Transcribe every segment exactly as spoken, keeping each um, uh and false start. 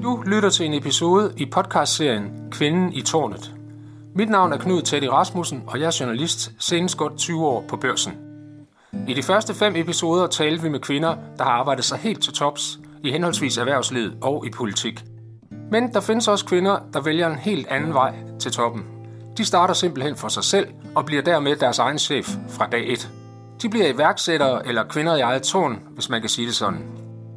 Du lytter til en episode i podcastserien Kvinden i Tårnet. Mit navn er Knud Teddy Rasmussen, og jeg er journalist, senest godt tyve år på Børsen. I de første fem episoder talte vi med kvinder, der har arbejdet sig helt til tops i henholdsvis erhvervslivet og i politik. Men der findes også kvinder, der vælger en helt anden vej til toppen. De starter simpelthen for sig selv og bliver dermed deres egen chef fra dag et. De bliver iværksættere eller kvinder i eget tårn, hvis man kan sige det sådan.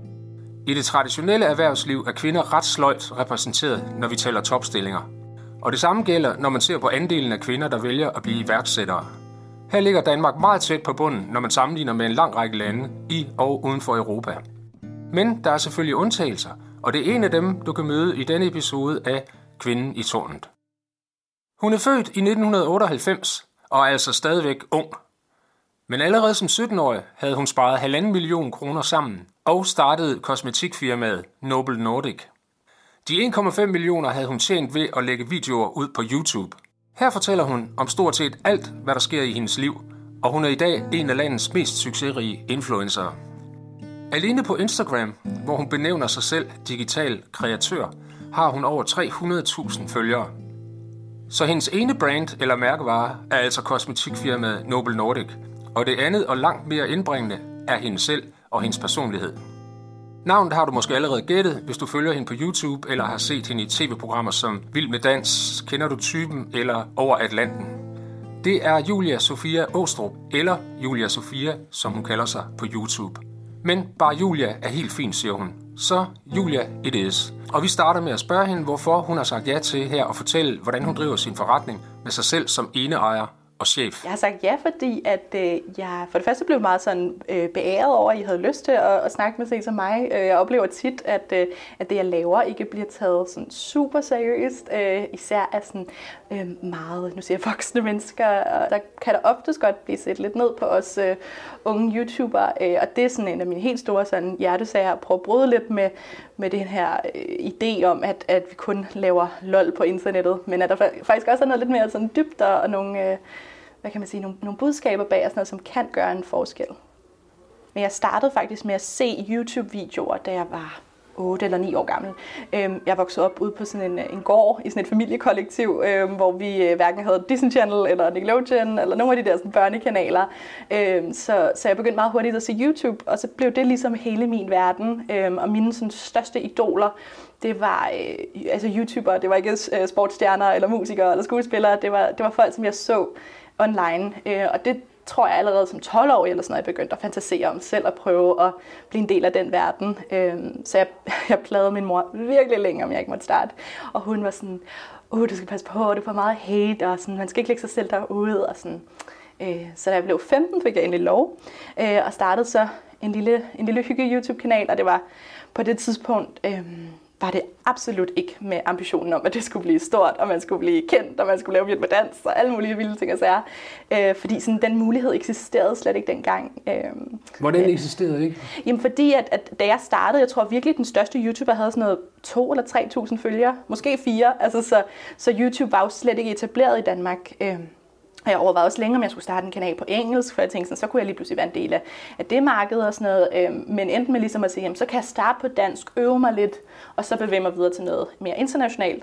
I det traditionelle erhvervsliv er kvinder ret sløjt repræsenteret, når vi tæller topstillinger. Og det samme gælder, når man ser på andelen af kvinder, der vælger at blive iværksættere. Her ligger Danmark meget tæt på bunden, når man sammenligner med en lang række lande i og uden for Europa. Men der er selvfølgelig undtagelser, og det er en af dem, du kan møde i denne episode af Kvinden i Tårnet. Hun er født i nitten otteoghalvfems og er altså stadigvæk ung. Men allerede som sytten-årig havde hun sparet halvanden million kroner sammen og startede kosmetikfirmaet Noble Nordic. De en komma fem millioner havde hun tjent ved at lægge videoer ud på YouTube. Her fortæller hun om stort set alt, hvad der sker i hendes liv, og hun er i dag en af landets mest succesrige influencere. Alene på Instagram, hvor hun benævner sig selv digital kreatør, har hun over tre hundrede tusind følgere. Så hendes ene brand eller mærkevare er altså kosmetikfirmaet Noble Nordic, og det andet og langt mere indbringende er hende selv og hendes personlighed. Navnet har du måske allerede gættet, hvis du følger hende på YouTube eller har set hende i tv-programmer som Vild med Dans, Kender du typen eller Over Atlanten. Det er Julia Sofia Åstrup, eller Julia Sofia, som hun kalder sig på YouTube. Men bare Julia er helt fint, siger hun. Så Julia it is. Og vi starter med at spørge hende, hvorfor hun har sagt ja til her at fortælle, hvordan hun driver sin forretning med sig selv som eneejer og chef. Jeg har sagt ja, fordi at øh, jeg for det første blev meget sådan øh, beæret over, at I havde lyst til at, at snakke med sig som mig. Jeg oplever tit, at, øh, at det jeg laver ikke bliver taget sådan super seriøst, øh, især af sådan øh, meget, nu siger jeg, voksne mennesker. Og der kan der oftest godt blive set lidt ned på os øh, unge YouTubere, øh, og det er sådan en af mine helt store sådan hjertesager at prøve at bryde lidt med med den her øh, idé om, at, at vi kun laver lol på internettet, men at der faktisk også er noget lidt mere sådan dybt og nogle, øh, hvad kan man sige, nogle, nogle budskaber bag og sådan noget, som kan gøre en forskel. Men jeg startede faktisk med at se YouTube-videoer, da jeg var otte eller ni år gammel. Jeg voksede op ude på sådan en, en gård i sådan et familiekollektiv, hvor vi hverken havde Disney Channel eller Nickelodeon eller nogle af de der sådan børnekanaler. Så, så jeg begyndte meget hurtigt at se YouTube, og så blev det ligesom hele min verden. Og mine sådan, største idoler, det var øh, altså YouTubere, det var ikke øh, sportsstjerner eller musikere eller skuespillere, det var, det var folk, som jeg så online. Øh, og det tror jeg allerede som tolv-årig eller sådan noget, jeg begyndte at fantasere om selv at prøve at blive en del af den verden. Øhm, så jeg, jeg plagede min mor virkelig længe, om jeg ikke måtte starte. Og hun var sådan, åh, du skal passe på, du får meget hate, og sådan, man skal ikke lægge sig selv derude. Og sådan. Øh, så da jeg blev femten, fik jeg endelig lov, øh, og startede så en lille, en lille hygge YouTube-kanal, og det var på det tidspunkt... Øh, var det absolut ikke med ambitionen om, at det skulle blive stort, og man skulle blive kendt, og man skulle lave Vild med Dans, og alle mulige vilde ting og sager. Øh, fordi sådan, den mulighed eksisterede slet ikke dengang. Øh, Hvordan øh, eksisterede det ikke? Jamen fordi, at, at da jeg startede, jeg tror virkelig, at den største YouTuber havde sådan noget to eller tre tusind følgere, måske fire. Altså, så, så YouTube var jo slet ikke etableret i Danmark. Øh, Jeg overvejede også længe, om jeg skulle starte en kanal på engelsk, for jeg tænkte, sådan, så kunne jeg lige pludselig være en del af, af det marked og sådan noget. Øhm, men endte med ligesom at sige, jamen, så kan jeg starte på dansk, øve mig lidt, og så bevæge mig videre til noget mere internationalt.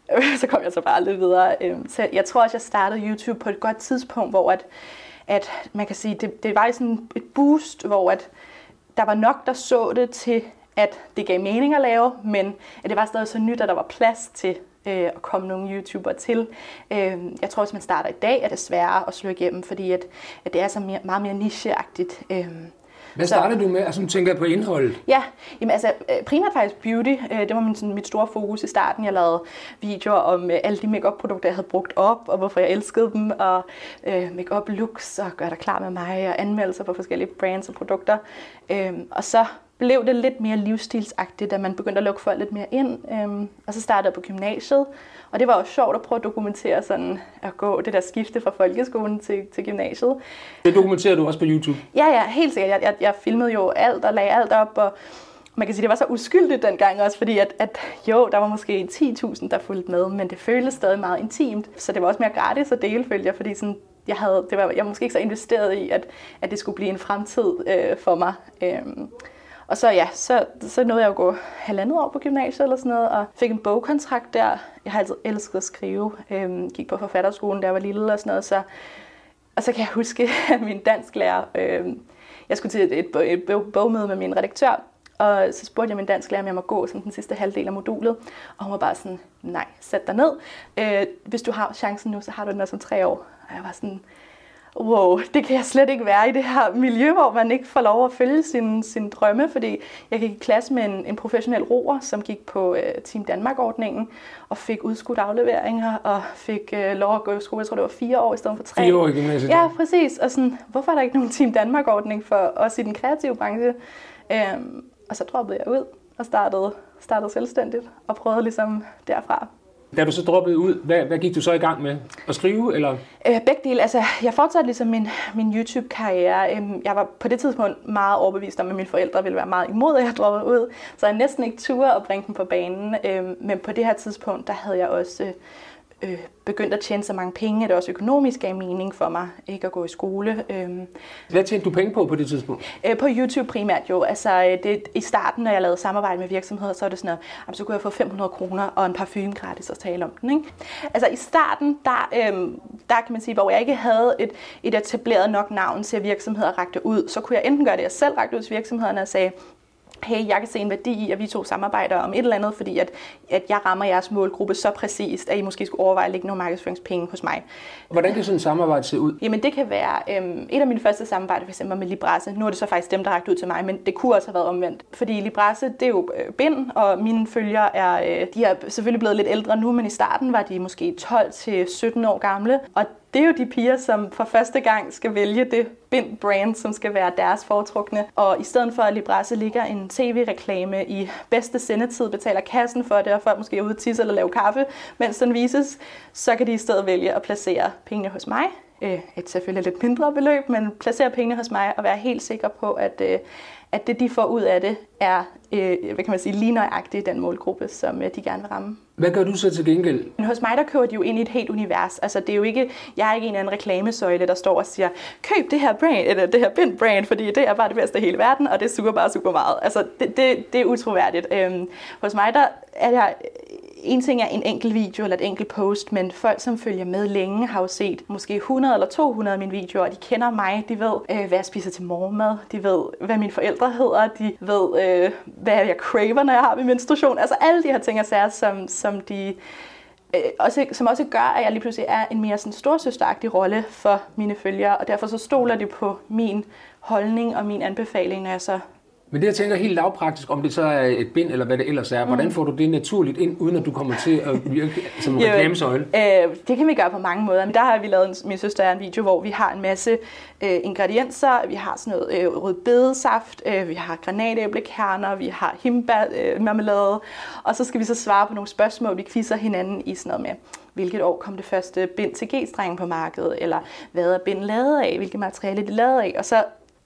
Så kom jeg så bare aldrig videre. Øhm, så jeg tror også, jeg startede YouTube på et godt tidspunkt, hvor at, at man kan sige, det, det var sådan et boost, hvor at der var nok, der så det til, at det gav mening at lave, men at det var stadig så nyt, at der var plads til at komme nogle YouTubere til. Jeg tror, hvis man starter i dag, er det sværere at slå igennem, fordi at, at det er så mere, meget mere nicheagtigt. Hvad startede du med? Altså, du tænker på indholdet? Ja, jamen, altså primært faktisk beauty. Det var min, sådan, mit store fokus i starten. Jeg lavede videoer om alle de make-up-produkter, jeg havde brugt op, og hvorfor jeg elskede dem, og øh, make-up looks, og gør dig klar med mig, og anmeldelser på forskellige brands og produkter. Øh, og så blev det lidt mere livsstilsagtigt, da man begyndte at lukke folk lidt mere ind. Øhm, og så startede jeg på gymnasiet, og det var også sjovt at prøve at dokumentere sådan, at gå det der skifte fra folkeskolen til, til gymnasiet. Det dokumenterer du også på YouTube? Ja, ja, helt sikkert. Jeg, jeg, jeg filmede jo alt og lagde alt op, og man kan sige, det var så uskyldigt dengang også, fordi at, at jo, der var måske ti tusind, der fulgte med, men det føltes stadig meget intimt. Så det var også mere gratis at dele, følte jeg, fordi sådan, jeg, havde, det var, jeg var måske ikke så investeret i, at, at det skulle blive en fremtid øh, for mig. Øhm, Og så ja, så, så nåede jeg at gå halvandet år på gymnasiet eller sådan noget, og fik en bogkontrakt der. Jeg har altid elsket at skrive. Øhm, gik på forfatterskolen, da jeg var lille og sådan noget. Så, og så kan jeg huske, at min dansklærer, øhm, jeg skulle til et, et, et bogmøde med min redaktør, og så spurgte jeg min dansklærer, om jeg må gå sådan den sidste halvdel af modulet. Og hun var bare sådan, nej, sæt dig ned. Øh, hvis du har chancen nu, så har du den også om tre år. Og jeg var sådan, wow, det kan jeg slet ikke være i det her miljø, hvor man ikke får lov at følge sine sin drømme, fordi jeg gik i klasse med en, en professionel roer, som gik på uh, Team Danmark-ordningen, og fik udskudt afleveringer, og fik uh, lov at gå i skole, jeg tror det var fire år i stedet for tre. Fire år i gymnasiet? Ja, præcis. Og sådan, hvorfor er der ikke nogen Team Danmark-ordning for os i den kreative branche? Um, og så droppede jeg ud og startede, startede selvstændigt, og prøvede ligesom derfra. Da du så droppede ud, hvad, hvad gik du så i gang med? At skrive, eller? Øh, begge dele. Altså, jeg fortsatte ligesom min, min YouTube-karriere. Jeg var på det tidspunkt meget overbevist om, at mine forældre ville være meget imod, at jeg droppede ud. Så jeg næsten ikke turde at bringe dem på banen. Men på det her tidspunkt, der havde jeg også øh, begyndt at tjene så mange penge, at det også økonomisk gav mening for mig ikke at gå i skole. Hvad tjente du penge på på det tidspunkt? På YouTube primært jo. Altså, det, i starten, når jeg lavede samarbejde med virksomheder, så var det sådan noget, så kunne jeg få fem hundrede kroner og en parfume gratis at tale om den. Ikke? Altså i starten, der, øhm, der kan man sige, hvor jeg ikke havde et, et etableret nok navn til, at virksomheder rakte ud, så kunne jeg enten gøre det, jeg selv rakte ud til virksomhederne og sagde, hey, jeg kan se en værdi i, at vi to samarbejder om et eller andet, fordi at, at jeg rammer jeres målgruppe så præcist, at I måske skulle overveje at lægge nogle markedsføringspenge hos mig. Hvordan kan sådan et samarbejde se ud? Jamen det kan være øhm, et af mine første samarbejder, for eksempel med Librasse. Nu er det så faktisk dem, der har rakt ud til mig, men det kunne også have været omvendt. Fordi Librasse, det er jo øh, bind, og mine følgere er, øh, de er selvfølgelig blevet lidt ældre nu, men i starten var de måske tolv til sytten år gamle. Og det er jo de piger, som for første gang skal vælge det bind-brand, som skal være deres foretrukne. Og i stedet for, at Librasse ligger en tv-reklame i bedste sendetid, betaler kassen for det, og folk måske er ude at tisse eller lave kaffe, mens den vises, så kan de i stedet vælge at placere pengene hos mig. Et selvfølgelig lidt mindre beløb, men placere pengene hos mig og være helt sikker på, at, at det, de får ud af det, er hvad kan man sige, lige nøjagtigt den målgruppe, som de gerne vil ramme. Hvad gør du så til gengæld? Men hos mig, der køber de jo ind i et helt univers. Altså, det er jo ikke, jeg er ikke en eller anden reklamesøjle, der står og siger, køb det her brand, eller det her bind-brand, fordi det er bare det bedste i hele verden, og det suger bare super meget. Altså, det, det, det er utroværdigt. Øhm, hos mig, der er der en ting er en enkelt video eller et enkelt post, men folk, som følger med længe, har jo set måske hundrede eller to hundrede af mine videoer, og de kender mig, de ved, øh, hvad jeg spiser til morgenmad, de ved, hvad mine forældre hedder, de ved, øh, hvad jeg craver, når jeg har min menstruation. Altså alle de her ting og sager, som, som de... Øh, også, som også gør, at jeg lige pludselig er en mere sådan storsøsteragtig rolle for mine følgere, og derfor så stoler de på min holdning og min anbefaling, når jeg så... Men det, jeg tænker helt lavpraktisk, om det så er et bind, eller hvad det ellers er, mm. hvordan får du det naturligt ind, uden at du kommer til at virke som en reklamesøjle? Øh, det kan vi gøre på mange måder. Men der har vi lavet, min søster er en video, hvor vi har en masse øh, ingredienser. Vi har sådan noget øh, rødbedesaft, øh, vi har granatæblekerner, vi har hindbærmarmelade, øh, og så skal vi så svare på nogle spørgsmål. Vi quizzer hinanden i sådan noget med, hvilket år kom det første bind til G-strengen på markedet, eller hvad er bind lavet af, hvilket materiale det er lavet af, og så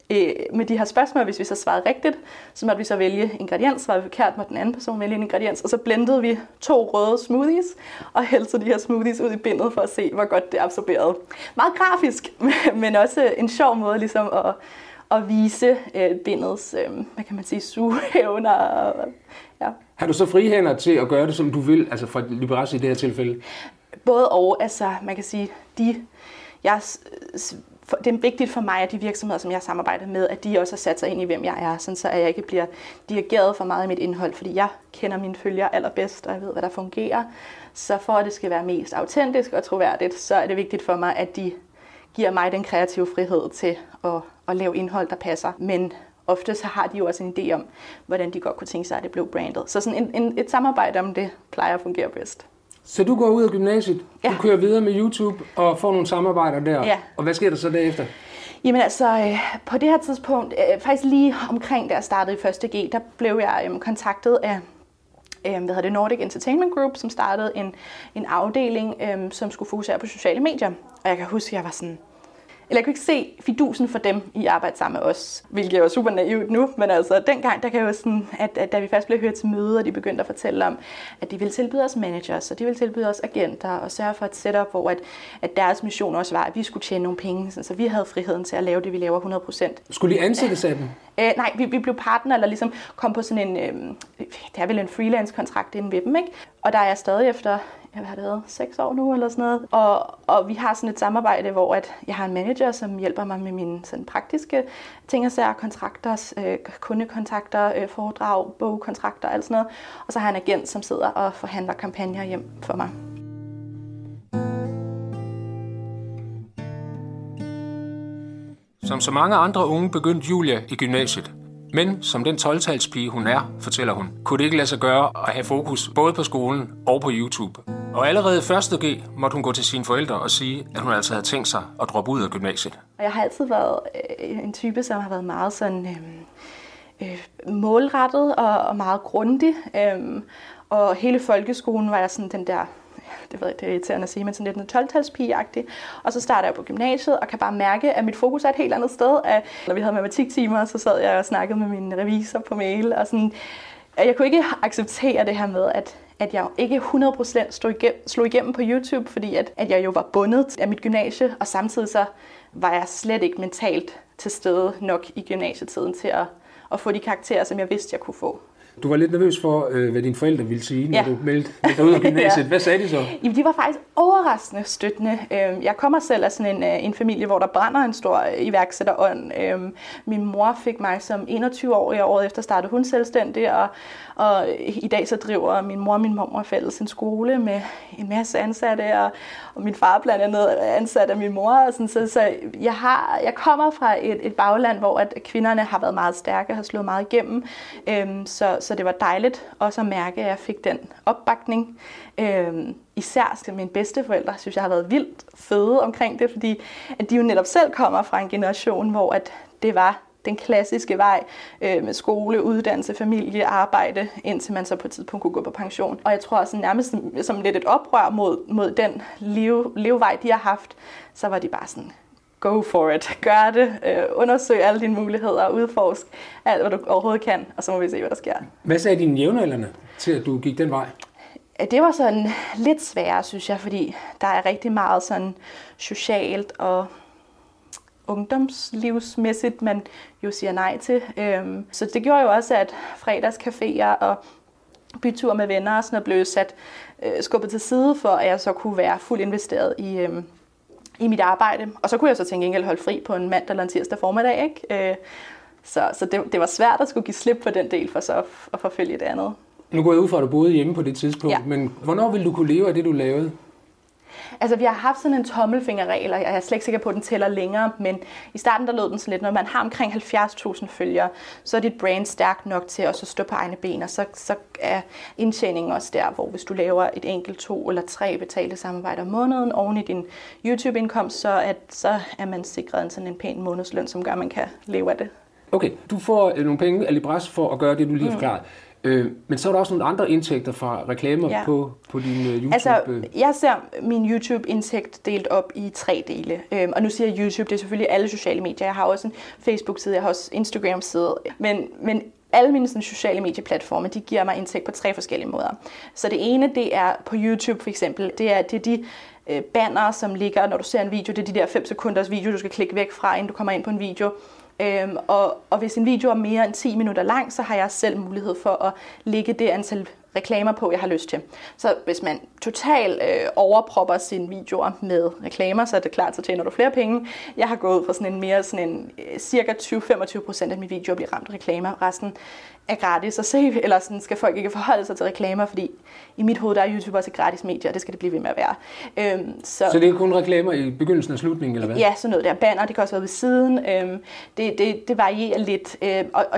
med de her spørgsmål, hvis vi så svarede rigtigt, så måtte vi så vælge ingrediens, svarede vi forkert, måtte den anden person vælge en ingrediens, og så blendede vi to røde smoothies, og hældte de her smoothies ud i bindet for at se, hvor godt det absorberede. Meget grafisk, men også en sjov måde ligesom at, at vise bindets, hvad kan man sige, sugeevner. Ja. Har du så frihænder til at gøre det, som du vil, altså fra Librasse i det her tilfælde? Både og, altså man kan sige, de... Jeg, det er vigtigt for mig, at de virksomheder, som jeg samarbejder med, at de også har sat sig ind i, hvem jeg er, sådan så jeg ikke bliver dirigeret for meget i mit indhold, fordi jeg kender mine følgere allerbedst, og jeg ved, hvad der fungerer. Så for at det skal være mest autentisk og troværdigt, så er det vigtigt for mig, at de giver mig den kreative frihed til at, at lave indhold, der passer. Men ofte så har de jo også en idé om, hvordan de godt kunne tænke sig, at det blev brandet. Så sådan en, en, et samarbejde om det plejer at fungere bedst. Så du går ud af gymnasiet, ja. Du kører videre med YouTube og får nogle samarbejder der. Ja. Og hvad sker der så derefter? Jamen altså, på det her tidspunkt, faktisk lige omkring da jeg startede i første G, der blev jeg kontaktet af hvad hedder det, Nordic Entertainment Group, som startede en, en afdeling, som skulle fokusere på sociale medier. Og jeg kan huske, at jeg var sådan, eller jeg kunne ikke se fidusen for dem i at arbejde sammen med os, hvilket er jo super naivt nu, men altså dengang, der kan jeg jo sådan, at, at da vi først blev hørt til møde, og de begyndte at fortælle om, at de ville tilbyde os managers, og de ville tilbyde os agenter, og sørge for et setup, hvor at, at deres mission også var, at vi skulle tjene nogle penge, så vi havde friheden til at lave det, vi laver hundrede procent. Skulle I ansættes af dem? Øh, nej, vi, vi blev partner, eller ligesom kom på sådan en, øh, det er vel en freelance-kontrakt inden ved dem, ikke? Og der er jeg stadig efter, jeg har det været seks år nu, eller sådan noget. Og, og vi har sådan et samarbejde, hvor at jeg har en manager, som hjælper mig med mine sådan praktiske ting og sager, kontrakter, øh, kundekontakter, øh, foredrag, bogkontrakter og alt sådan noget. Og så har jeg en agent, som sidder og forhandler kampagner hjem for mig. Som så mange andre unge begyndte Julia i gymnasiet. Men som den tolv-talspige hun er, fortæller hun, kunne det ikke lade sig gøre at have fokus både på skolen og på YouTube. Og allerede i første G måtte hun gå til sine forældre og sige, at hun altså havde tænkt sig at droppe ud af gymnasiet. Og jeg har altid været øh, en type, som har været meget sådan øh, øh, målrettet og, og meget grundig. Øh, og hele folkeskolen var jeg sådan den der, det ved jeg, det er irriterende at sige, men sådan lidt en tolv-talspige-agtig. Og så starter jeg på gymnasiet og kan bare mærke, at mit fokus er et helt andet sted. At, når vi havde matematiktimer, så sad jeg og snakkede med min revisor på mail. Og sådan, jeg kunne ikke acceptere det her med, at, at jeg ikke hundrede procent slog igennem, slog igennem på YouTube, fordi at, at jeg jo var bundet af mit gymnasie, og samtidig så var jeg slet ikke mentalt til stede nok i gymnasietiden til at, at få de karakterer, som jeg vidste, jeg kunne få. Du var lidt nervøs for, øh, hvad dine forældre ville sige, når ja. du meldte dig ud af gymnasiet. ja. Hvad sagde de så? Jamen, de var faktisk overraskende støttende. Jeg kommer selv af sådan en, en familie, hvor der brænder en stor iværksætterånd. Min mor fik mig som enogtyve-årig, og året efter startede hun selvstændig, og, og i dag så driver min mor og min mormor fælles en skole med en masse ansatte, og, og min far blandt andet ansat af min mor. Og sådan, så så jeg, har, jeg kommer fra et, et bagland, hvor at kvinderne har været meget stærke og har slået meget igennem. Så Så det var dejligt også at mærke, at jeg fik den opbakning. Øhm, især til mine bedsteforældre, synes jeg har været vildt fede omkring det, fordi at de jo netop selv kommer fra en generation, hvor at det var den klassiske vej øh, med skole, uddannelse, familie, arbejde, indtil man så på et tidspunkt kunne gå på pension. Og jeg tror også nærmest som lidt et oprør mod, mod den leve, levevej, de har haft, så var de bare sådan, go for it. Gør det. Øh, undersøg alle dine muligheder. Udforsk alt, hvad du overhovedet kan. Og så må vi se, hvad der sker. Hvad sagde dine jævnaldrende til, at du gik den vej? Det var sådan lidt sværere, synes jeg, fordi der er rigtig meget sådan socialt og ungdomslivsmæssigt, man jo siger nej til. Øhm, så det gjorde jo også, at fredagscaféer og byture med venner og sådan noget blev sat øh, skubbet til side, for at jeg så kunne være fuldt investeret i øhm, i mit arbejde. Og så kunne jeg så tænke enkelt holde fri på en mandag eller en tirsdag formiddag, ikke? Så, så det, det var svært at skulle give slip på den del, for så at, at forfølge det andet. Nu går jeg ud fra, at du boede hjemme på det tidspunkt, ja. Men hvornår ville du kunne leve af det, du lavede? Altså, vi har haft sådan en tommelfingerregel, og jeg er slet ikke sikker på, at den tæller længere, men i starten der lød den sådan lidt, når man har omkring halvfjerds tusind følgere, så er dit brand stærkt nok til at så stå på egne ben, og så, så er indtjeningen også der, hvor hvis du laver et enkelt, to eller tre betalte samarbejder om måneden oven i din YouTube-indkomst, så, at, så er man sikret en sådan en pæn månedsløn, som gør, at man kan leve af det. Okay, du får nogle penge af Libras for at gøre det, du lige forklarede. Mm. Øh, men så er der også nogle andre indtægter fra reklamer ja. på, på din uh, YouTube. Altså, jeg ser min YouTube-indtægt delt op i tre dele. Øhm, og nu siger jeg YouTube, det er selvfølgelig alle sociale medier. Jeg har også en Facebook-side, jeg har også Instagram-side. Men, men alle mine sådan, sociale medieplatforme, de giver mig indtægt på tre forskellige måder. Så det ene, det er på YouTube for eksempel. Det er, det er de øh, banner, som ligger, når du ser en video. Det er de der fem sekunders video, du skal klikke væk fra, inden du kommer ind på en video. Øhm, og, og hvis en video er mere end ti minutter lang, så har jeg selv mulighed for at lægge det antal reklamer på, jeg har lyst til. Så hvis man totalt øh, overpropper sine videoer med reklamer, så er det klart, så tjener du flere penge. Jeg har gået fra sådan en mere sådan en øh, cirka tyve til femogtyve procent af mine videoer bliver ramt af reklamer. Resten er gratis at se, eller sådan skal folk ikke forholde sig til reklamer, fordi i mit hoved der er YouTube også et gratis medie, og det skal det blive ved med at være. Øhm, så, så det er kun reklamer i begyndelsen og slutningen, eller hvad? Ja, sådan noget der. Banner, det kan også være ved siden. Øhm, det, det, det varierer lidt. Øhm, og, og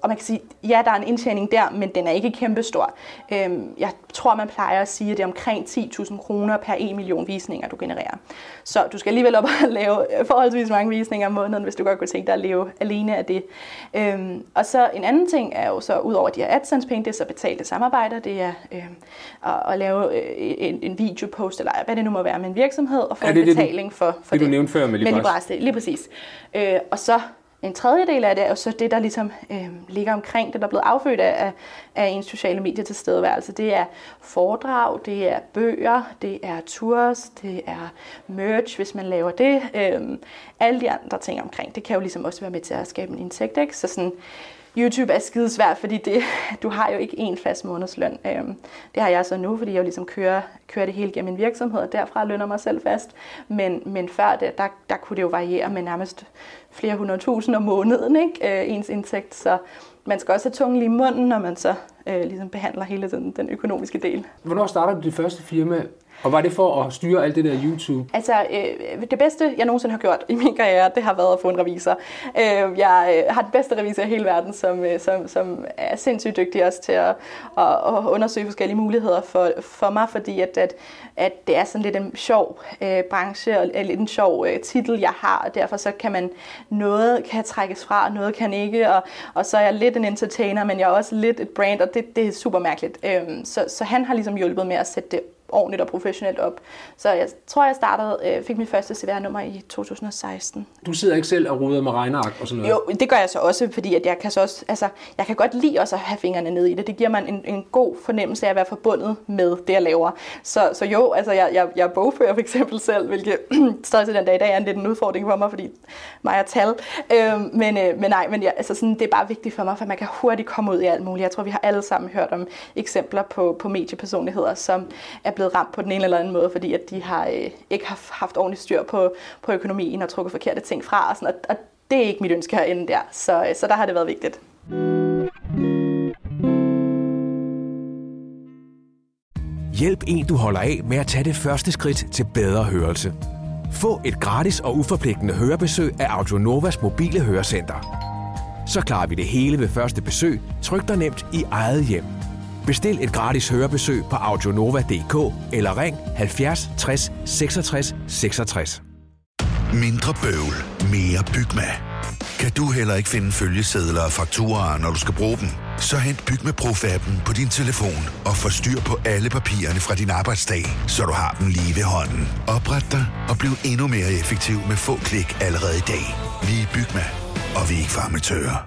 og man kan sige, ja, der er en indtjening der, men den er ikke kæmpestor. Øhm, jeg tror, man plejer at sige, at det er omkring ti tusind kroner per en million visninger, du genererer. Så du skal alligevel op og lave forholdsvis mange visninger om måneden, hvis du godt kunne tænke dig at leve alene af det. Øhm, og så en anden ting er jo så, ud over de her AdSense-penge, det er så betalte samarbejder, det er øhm, at, at lave øh, en, en videopost, eller hvad det nu må være med en virksomhed, og få en betaling det, for, for det. Det du nævnte før med Libras. Lige præcis. Øh, og så en tredje del af det er jo så det, der ligesom øh, ligger omkring det, der er blevet affødt af, af ens sociale medier til stedeværelse. Det er foredrag, det er bøger, det er tours, det er merch, hvis man laver det. Øh, alle de andre ting omkring, det kan jo ligesom også være med til at skabe en indtægt, ikke? Så sådan, YouTube er skidesvært, fordi det, du har jo ikke én fast månedsløn. Øhm, det har jeg så nu, fordi jeg jo ligesom kører, kører det hele gennem min virksomhed, og derfra lønner mig selv fast. Men, men før det, der, der kunne det jo variere med nærmest flere hundrede tusind om måneden, ikke? Øh, ens indtægt. Så man skal også have tungen lige i munden, når man så øh, ligesom behandler hele den, den økonomiske del. Hvornår startede du dit første firma? Og var det for at styre alt det der YouTube? Altså, øh, det bedste, jeg nogensinde har gjort i min karriere, det har været at få en revisor. Øh, jeg øh, har den bedste revisor i hele verden, som, øh, som, som er sindssygt dygtig også til at, at, at undersøge forskellige muligheder for, for mig, fordi at, at, at det er sådan lidt en sjov øh, branche, og lidt en sjov øh, titel, jeg har, og derfor så kan man, noget kan trækkes fra, og noget kan ikke, og, og så er jeg lidt en entertainer, men jeg er også lidt et brand, og det, det er super mærkeligt. Øh, så, så han har ligesom hjulpet med at sætte det ordentligt og professionelt op. Så jeg tror, jeg startede, øh, fik mit første C V R-nummer i to tusind og seksten. Du sidder ikke selv og ruder med regneark og sådan noget? Jo, det gør jeg så også, fordi at jeg kan så også, altså, jeg kan godt lide også at have fingrene ned i det. Det giver mig en, en god fornemmelse af at være forbundet med det, jeg laver. Så, så jo, altså, jeg, jeg, jeg bogfører for eksempel selv, hvilket stadig til den dag i dag er en lidt en udfordring for mig, fordi mig er tal. Øh, men, øh, men nej, men jeg, altså, sådan, det er bare vigtigt for mig, for man kan hurtigt komme ud i alt muligt. Jeg tror, vi har alle sammen hørt om eksempler på, på mediepersonligheder, som er blevet ramt på den ene eller anden måde, fordi at de har øh, ikke haft, haft ordentligt styr på, på økonomien og trukket forkerte ting fra, og, sådan, og, og det er ikke mit ønske herinde der, så, så der har det været vigtigt. Hjælp en, du holder af med at tage det første skridt til bedre hørelse. Få et gratis og uforpligtende hørebesøg af Audionovas mobile hørecenter. Så klarer vi det hele ved første besøg, tryk dig nemt i eget hjem. Bestil et gratis hørebesøg på audionova punktum d k eller ring halvfjerds tres seksogtres seksogtres. Mindre bøvl, mere Bygma. Kan du heller ikke finde følgesedler og fakturaer, når du skal bruge dem? Så hent Bygma Pro-appen på din telefon og få styr på alle papirerne fra din arbejdsdag, så du har dem lige ved hånden. Opret dig og bliv endnu mere effektiv med få klik allerede i dag. Vi er Bygma, og vi er ikke for amatører.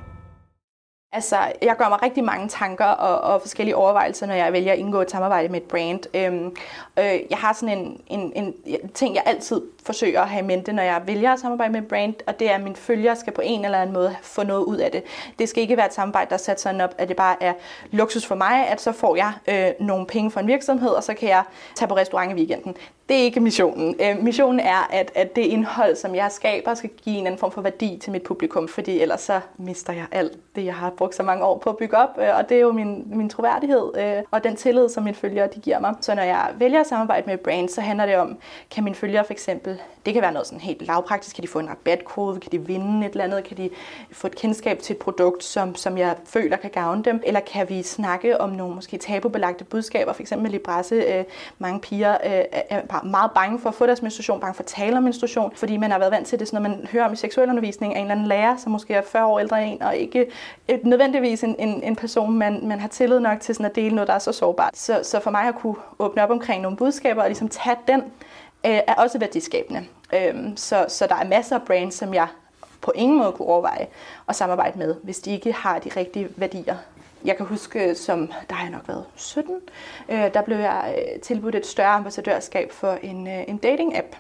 Altså, jeg gør mig rigtig mange tanker og, og forskellige overvejelser, når jeg vælger at indgå et samarbejde med et brand. Øhm, øh, jeg har sådan en, en, en ting, jeg altid forsøger at have i mente, når jeg vælger at samarbejde med et brand, og det er, at mine følgere skal på en eller anden måde få noget ud af det. Det skal ikke være et samarbejde, der er sat sådan op, at det bare er luksus for mig, at så får jeg øh, nogle penge for en virksomhed, og så kan jeg tage på restaurant i weekenden. Det er ikke missionen. Øh, missionen er, at, at det indhold, som jeg skaber, skal give en anden form for værdi til mit publikum, fordi ellers så mister jeg alt det, jeg har brugt så mange år på at bygge op, øh, og det er jo min, min troværdighed øh, og den tillid, som mine følgere de giver mig. Så når jeg vælger at samarbejde med et brand, så handler det om, kan mine følgere for eksempel, det kan være noget sådan helt lavpraktisk, kan de få en rabatkode, kan de vinde et eller andet, kan de få et kendskab til et produkt, som, som jeg føler kan gavne dem, eller kan vi snakke om nogle måske tabubelagte budskaber, for eksempel i presse, øh, mange piger øh, er meget bange for at få deres menstruation, bange for at tale om menstruation, fordi man har været vant til det, så når man hører om i seksualundervisning af en eller anden lærer, som måske er fyrre år ældre end en, og ikke et, nødvendigvis en, en, en person, man, man har tillid nok til sådan at dele noget, der er så sårbart. Så, så for mig at kunne åbne op omkring nogle budskaber og ligesom tage den, øh, er også værdiskabende. Øhm, så, så der er masser af brands, som jeg på ingen måde kunne overveje at samarbejde med, hvis de ikke har de rigtige værdier. Jeg kan huske, som der har jeg nok været sytten, øh, der blev jeg øh, tilbudt et større ambassadørskab for en, øh, en dating-app.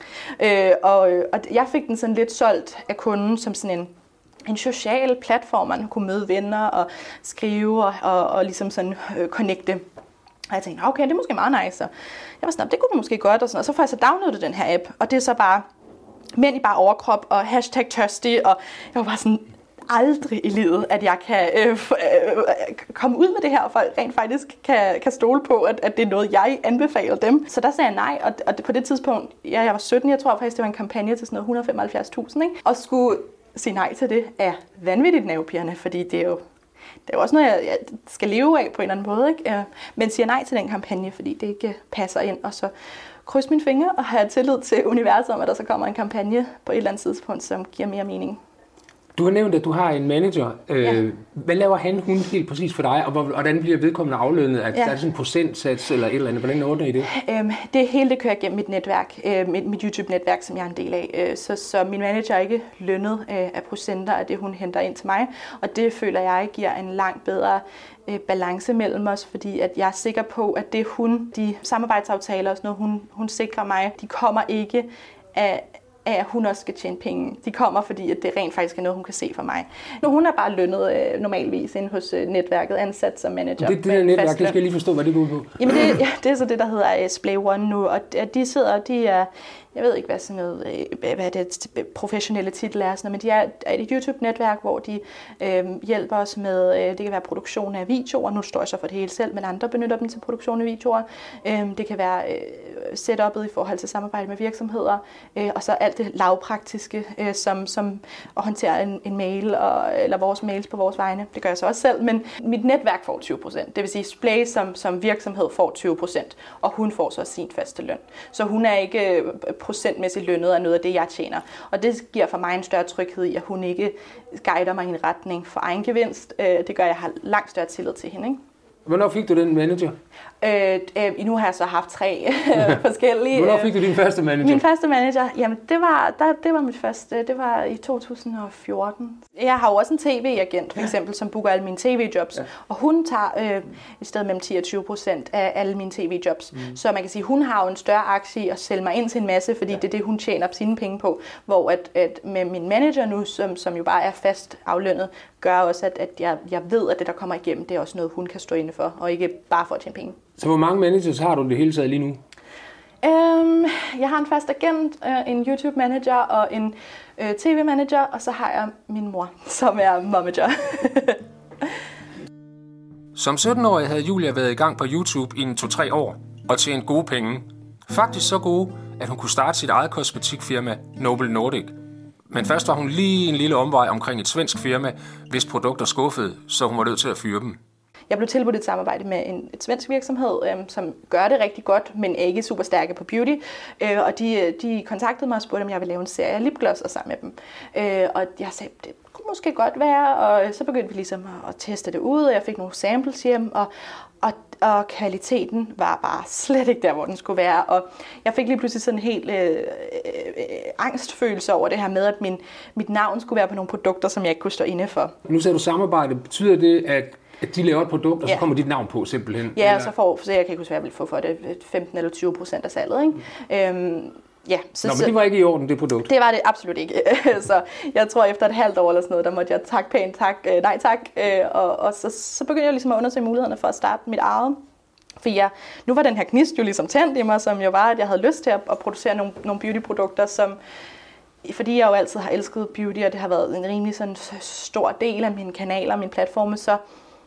Øh, og, og jeg fik den sådan lidt solgt af kunden som sådan en, en social platform, man kunne møde venner og skrive og, og, og ligesom sådan øh, connecte. Og jeg tænkte, okay, det er måske meget nice. Og jeg var sådan, det kunne vi måske godt. Og, sådan, og så får jeg så downloadet den her app, og det er så bare mænd i bare overkrop og hashtag thirsty, og jeg var bare sådan, aldrig i livet, at jeg kan øh, øh, komme ud med det her, og folk rent faktisk kan, kan stole på, at, at det er noget, jeg anbefaler dem. Så der sagde jeg nej, og, og på det tidspunkt, ja, jeg var sytten, jeg tror faktisk, det var en kampagne til sådan noget et hundrede og femoghalvfjerds tusind, ikke? Og skulle sige nej til det er vanvittigt nervepirrende, fordi det er jo det er jo også noget, jeg, jeg skal leve af på en eller anden måde, ikke? Men siger nej til den kampagne, fordi det ikke passer ind, og så krydse mine fingre og have tillid til universet om, at der så kommer en kampagne på et eller andet tidspunkt, som giver mere mening. Du har nævnt, at du har en manager. Ja. Hvad laver han, hun helt præcis for dig, og hvordan bliver vedkommende aflønnet? Er, ja. er det sådan en procentsats eller et eller andet? Hvordan ordner I det? Øhm, det hele det kører gennem mit netværk, øh, mit, mit YouTube-netværk, som jeg er en del af. Øh, så, så min manager er ikke lønnet øh, af procenter af det, hun henter ind til mig, og det føler jeg giver en langt bedre øh, balance mellem os, fordi at jeg er sikker på, at det hun, de samarbejdsaftaler og sådan noget, hun, hun sikrer mig, de kommer ikke af at hun også skal tjene penge. De kommer, fordi at det rent faktisk er noget, hun kan se for mig. Nu, hun er bare lønnet øh, normalvis inde hos øh, netværket, ansat som manager. Det, det der netværk, det skal jeg lige forstå, hvad det går på. Jamen det, ja, det er så det, der hedder uh, Splay One nu, og de sidder, de er, jeg ved ikke, hvad sådan noget, hvad det professionelle titel er, sådan noget, men de er, er et YouTube-netværk, hvor de øh, hjælper os med, øh, det kan være produktion af videoer, nu står jeg så for det hele selv, men andre benytter dem til produktion af videoer. Øh, det kan være øh, setup'et i forhold til samarbejde med virksomheder, øh, og så alt det lavpraktiske, øh, som, som at håndtere en, en mail, og, eller vores mails på vores vegne. Det gør jeg så også selv, men mit netværk får tyve procent. Det vil sige, Splay som, som virksomhed får tyve procent, og hun får så sin faste løn. Så hun er ikke procentmæssigt lønnet af noget af det, jeg tjener. Og det giver for mig en større tryghed i, at hun ikke guider mig i en retning for egen gevinst. Det gør, at jeg har langt større tillid til hende, ikke? Hvornår fik du den manager? Øh, øh, nu har jeg så haft tre forskellige. Hvornår fik du din første manager? Min første manager, jamen det var, der, det var mit første, det var i to tusind og fjorten. Jeg har jo også en tv-agent, for eksempel, som booker alle mine tv-jobs, ja. Og hun tager øh, et sted mellem ti og tyve procent af alle mine tv-jobs. Mm. Så man kan sige, hun har jo en større aktie i at sælge mig ind til en masse, fordi ja. Det er det, hun tjener sine penge på. Hvor at, at med min manager nu, som, som jo bare er fast aflønnet, gør også, at, at jeg, jeg ved, at det, der kommer igennem, det er også noget, hun kan stå inde for, og ikke bare for at tjene penge. Så hvor mange managers har du det hele taget lige nu? Um, jeg har en fast agent, uh, en YouTube-manager og en uh, tv-manager, og så har jeg min mor, som er momager. Som sytten-årig havde Julia været i gang på YouTube i en to-tre år og tjent gode penge. Faktisk så gode, at hun kunne starte sit eget kosmetikfirma, Noble Nordic. Men først var hun lige en lille omvej omkring et svensk firma, hvis produkter skuffede, så hun var nødt til at fyre dem. Jeg blev tilbudt et samarbejde med en et svensk virksomhed, øh, som gør det rigtig godt, men er ikke super stærke på beauty. Øh, og de, de kontaktede mig og spurgte, om jeg ville lave en serie af lipglosser sammen med dem. Øh, og jeg sagde, det kunne måske godt være, og så begyndte vi ligesom at, at teste det ud, og jeg fik nogle samples hjem, og, og, og kvaliteten var bare slet ikke der, hvor den skulle være. Og jeg fik lige pludselig sådan en helt øh, øh, angstfølelse over det her med, at min, mit navn skulle være på nogle produkter, som jeg ikke kunne stå inde for. Nu sagde du samarbejde. Betyder det, at at de laver et produkt, og så ja. kommer dit navn på simpelthen? Ja, og så får så jeg kan ikke huske, hvad jeg vil få for det, femten eller tyve procent af salget, ikke? Mm. Øhm, ja, så, Nå, men det var ikke i orden, det produkt? Det var det absolut ikke. Så jeg tror, efter et halvt år eller sådan noget, der måtte jeg tak pænt, tak, øh, nej tak. Øh, og og så, så begyndte jeg ligesom at undersøge mulighederne for at starte mit eget. For jeg, nu var den her gnist jo ligesom tændt i mig, som jo var, at jeg havde lyst til at, at producere nogle, nogle beautyprodukter, som fordi jeg jo altid har elsket beauty, og det har været en rimelig sådan stor del af mine kanaler og mine platforme, så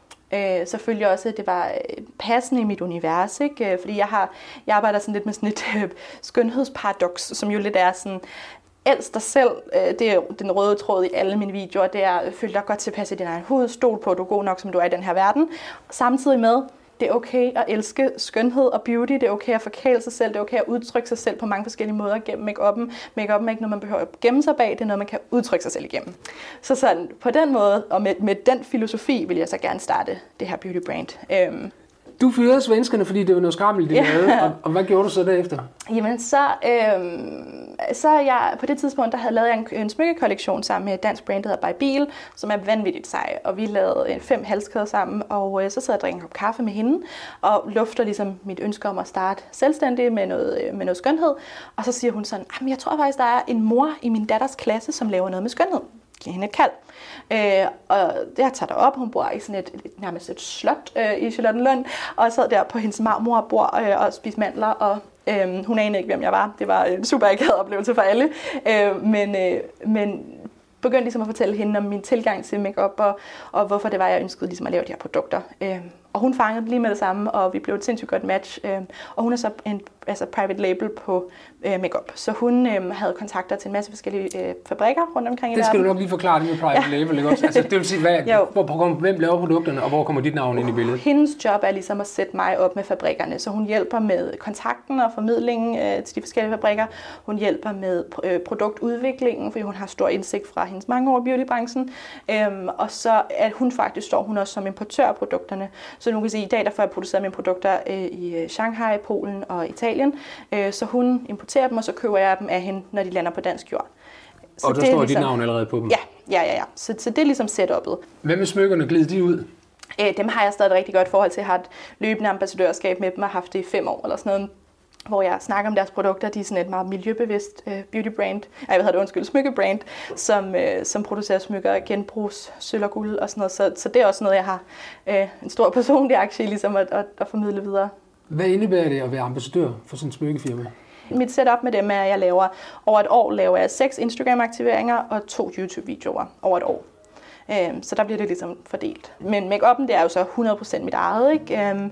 Øh, selvfølgelig også, at det var passende i mit univers, ikke? Fordi jeg, har, jeg arbejder sådan lidt med sådan et øh, skønhedsparadoks, som jo lidt er sådan, elsk dig selv, øh, det er den røde tråd i alle mine videoer, det er, føl dig godt tilpas i din egen hud, stol på, at du er god nok, som du er i den her verden, samtidig med, det er okay at elske skønhed og beauty, det er okay at forkæle sig selv, det er okay at udtrykke sig selv på mange forskellige måder gennem make-up'en. Make-up'en er ikke noget, man behøver at gemme sig bag, det er noget, man kan udtrykke sig selv igennem. Så sådan, på den måde, og med, med den filosofi, vil jeg så gerne starte det her beauty brand. Øhm. Du fyrede svenskerne, fordi det var noget skrammel, de ja. lavede, og, og hvad gjorde du så derefter? Jamen så, øhm, så jeg, på det tidspunkt, der havde lavet jeg en, en smykkekollektion sammen med et dansk brand, der hedder By Biel, som er vanvittigt sej, og vi lavede fem halskæder sammen, og øh, så sad jeg og drak en kop kaffe med hende, og lufter ligesom mit ønske om at starte selvstændig med noget, med noget skønhed, og så siger hun sådan, jeg tror faktisk, der er en mor i min datters klasse, som laver noget med skønhed. Giver hende et kald. Øh, og jeg tager derop, hun bor i sådan et, et nærmest et slot øh, i Charlottenlund, og jeg sad der på hendes marmorbord øh, og spiste mandler, og øh, hun anede ikke, hvem jeg var. Det var en super akavet oplevelse for alle. Øh, men, øh, men begyndte ligesom at fortælle hende om min tilgang til make-up, og, og hvorfor det var, jeg ønskede ligesom at lave de her produkter. Øh, Og hun fangede lige med det samme, og vi blev et sindssygt godt match. Øh, og hun er så en altså private label på øh, makeup. Så hun øh, havde kontakter til en masse forskellige øh, fabrikker rundt omkring i verden. Det skal du nok lige forklare, det med private ja. label, ikke også? Altså, det vil sige, hvad, hvor, hvor, hvem laver produkterne, og hvor kommer dit navn ind i billedet? Hendes job er ligesom at sætte mig op med fabrikkerne, så hun hjælper med kontakten og formidlingen øh, til de forskellige fabrikker. Hun hjælper med øh, produktudviklingen, fordi hun har stor indsigt fra hendes mange år i beautybranchen. Øhm, og så at hun faktisk står hun også som importør af produkterne. Så nu kan sige, at i dag der får jeg produceret mine produkter øh, i Shanghai, Polen og Italien. Øh, så hun importerer dem, og så køber jeg dem af hende, når de lander på dansk jord. Så og der står ligesom dit navn allerede på dem? Ja, ja, ja. ja. Så, så det er ligesom setup'et. Hvad med smykkerne? Glider de ud? Øh, dem har jeg stadig et rigtig godt forhold til. Jeg har et løbende ambassadørskab med dem og har haft det i fem år eller sådan noget, hvor jeg snakker om deres produkter. De er sådan et meget miljøbevidst øh, beauty brand, ej, hvad hedder det, undskyld, smykkebrand, som, øh, som producerer smykker, genbrugs, sølv og guld og sådan noget. Så, så det er også noget, jeg har øh, en stor personlig aktie i ligesom at, at, at formidle videre. Hvad indebærer det at være ambassadør for sådan en smykkefirma? Mit setup med dem er, at jeg laver over et år laver jeg seks Instagram-aktiveringer og to YouTube-videoer over et år. Øhm, så der bliver det ligesom fordelt. Men make-up'en, det er jo så hundrede procent mit eget, ikke? Øhm.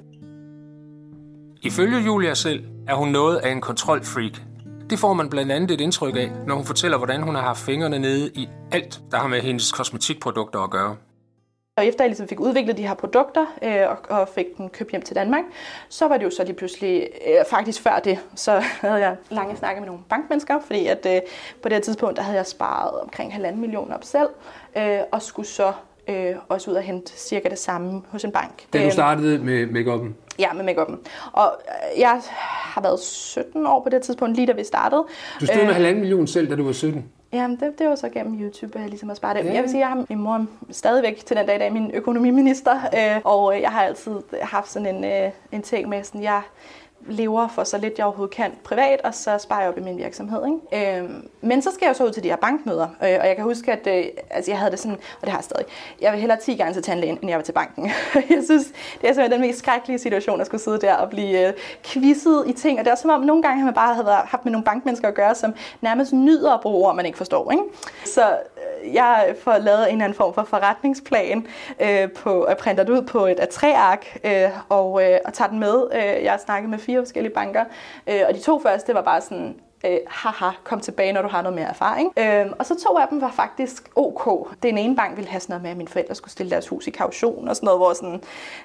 Ifølge Julia selv er hun noget af en kontrolfreak. Det får man blandt andet et indtryk af, når hun fortæller, hvordan hun har haft fingrene nede i alt, der har med hendes kosmetikprodukter at gøre. Og efter jeg ligesom fik udviklet de her produkter øh, og, og fik dem købt hjem til Danmark, så var det jo så lige pludselig, øh, faktisk før det, så havde jeg lange snakke med nogle bankmennesker, fordi at øh, på det her tidspunkt, der havde jeg sparet omkring halvanden million op selv, øh, og skulle så øh, også ud og hente cirka det samme hos en bank. Da du startede med make-up'en? Ja, med make-up'en. Og jeg har været sytten år på det tidspunkt, lige da vi startede. Du stod med halvanden million selv, da du var sytten? Jamen, det, det var så gennem YouTube, jeg ligesom at spare det. Ja. Jeg vil sige, at jeg har min mor stadigvæk til den dag i dag min økonomiminister, øh, og jeg har altid haft sådan en, øh, en ting med, sådan jeg lever for så lidt jeg overhovedet kan privat, og så sparer jeg op i min virksomhed. Ikke? Øh, men så skal jeg jo så ud til de her bankmøder, øh, og jeg kan huske, at øh, altså jeg havde det sådan, og det har jeg stadig, jeg vil hellere ti gange til tandlægen, end jeg var til banken. Jeg synes, det er simpelthen den mest skrækkelige situation, at skulle sidde der og blive øh, quizzet i ting, og det er som om, nogle gange har man bare havde haft med nogle bankmennesker at gøre, som nærmest nyder at bruge ord, man ikke forstår. Ikke? Så øh, jeg får lavet en eller anden form for forretningsplan, øh, på, og printer det ud på et A tre ark, øh, og, øh, og tager den med. Øh, jeg har snakket med fire forskellige banker, øh, og de to første var bare sådan, øh, haha, kom tilbage, når du har noget mere erfaring. Øh, og så to af dem var faktisk ok. Den ene bank ville have sådan noget med, at mine forældre skulle stille deres hus i kaution og sådan noget, hvor sådan,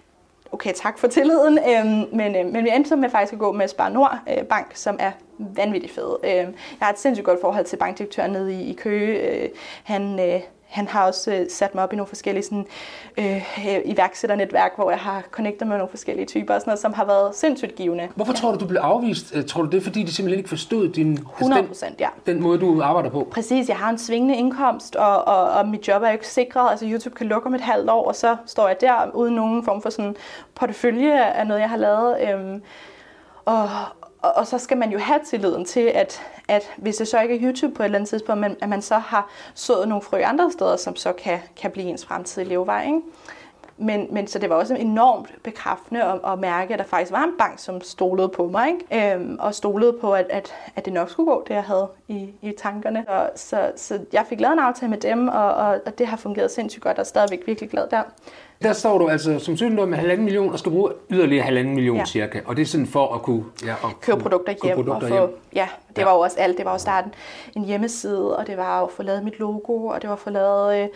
okay, tak for tilliden, øh, men, øh, men vi endte så med faktisk at gå med Spar Nord øh, Bank, som er vanvittigt fed. Øh, jeg har et sindssygt godt forhold til bankdirektøren nede i, i Køge. Øh, han... Øh, Han har også øh, sat mig op i nogle forskellige sådan, øh, iværksætternetværk, hvor jeg har connectet med nogle forskellige typer, og sådan noget, som har været sindssygt givende. Hvorfor ja. tror du, du blev afvist? Tror du det er, fordi de simpelthen ikke forstod din, hundrede procent, altså den, ja. den måde, du arbejder på? Præcis. Jeg har en svingende indkomst, og, og, og mit job er jo ikke sikret. Altså YouTube kan lukke om et halvt år, og så står jeg der uden nogen form for sådan portefølje af noget, jeg har lavet. Øhm, og, og, og så skal man jo have tilliden til, at at hvis det så ikke er YouTube på et eller andet tidspunkt, men at man så har sået nogle frø andre steder, som så kan, kan blive ens fremtidige levevej. Ikke? Men, men så det var også enormt bekræftende at, at mærke, at der faktisk var en bank, som stolede på mig, ikke? Øhm, og stolede på, at, at, at det nok skulle gå, det jeg havde i, i tankerne. Og, så, så jeg fik lavet en aftale med dem, og, og, og det har fungeret sindssygt godt, og er stadigvæk virkelig glad der. Der står du altså som sytten-årig med halvanden million og skal bruge yderligere halvanden million ja. cirka. Og det er sådan for at kunne... Ja, at købe produkter hjem. Produkter og få, hjem. Ja, det ja. var jo også alt. Det var jo starten en hjemmeside, og det var jo at få lavet mit logo, og det var at få lavet... Øh,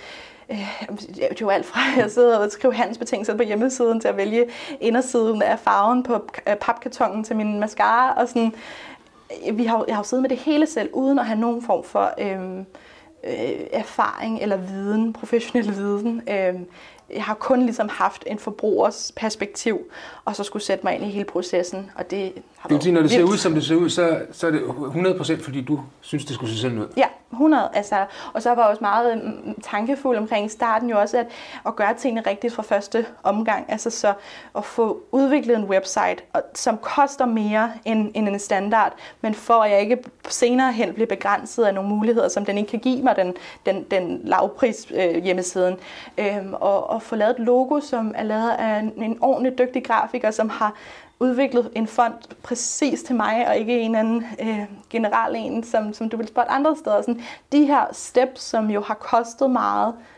det var alt fra at sidde og skrive handelsbetingelser på hjemmesiden til at vælge indersiden af farven på papkartongen til min mascara og sådan. Vi har, jeg har jo siddet med det hele selv uden at have nogen form for øhm, øh, erfaring eller viden, professionel viden. Øhm, jeg har kun ligesom haft en forbrugers perspektiv, og så skulle sætte mig ind i hele processen, og det har det vil sige, når det ser ud, som det ser ud, så, så er det hundrede procent, fordi du synes, det skulle se sådan ud? Ja, hundrede. Altså, og så var jeg også meget tankefuld omkring starten jo også, at, at gøre tingene rigtigt fra første omgang. Altså så at få udviklet en website, som koster mere end, end en standard, men for at jeg ikke senere hen bliver begrænset af nogle muligheder, som den ikke kan give mig, den, den, den lavpris øh, hjemmesiden. Øhm, og, og få lavet et logo, som er lavet af en, en ordentlig dygtig grafiker, som har udviklet en font præcis til mig, og ikke en anden øh, general en, som, som du vil spotte andre steder. Sådan, de her steps, som jo har kostet meget,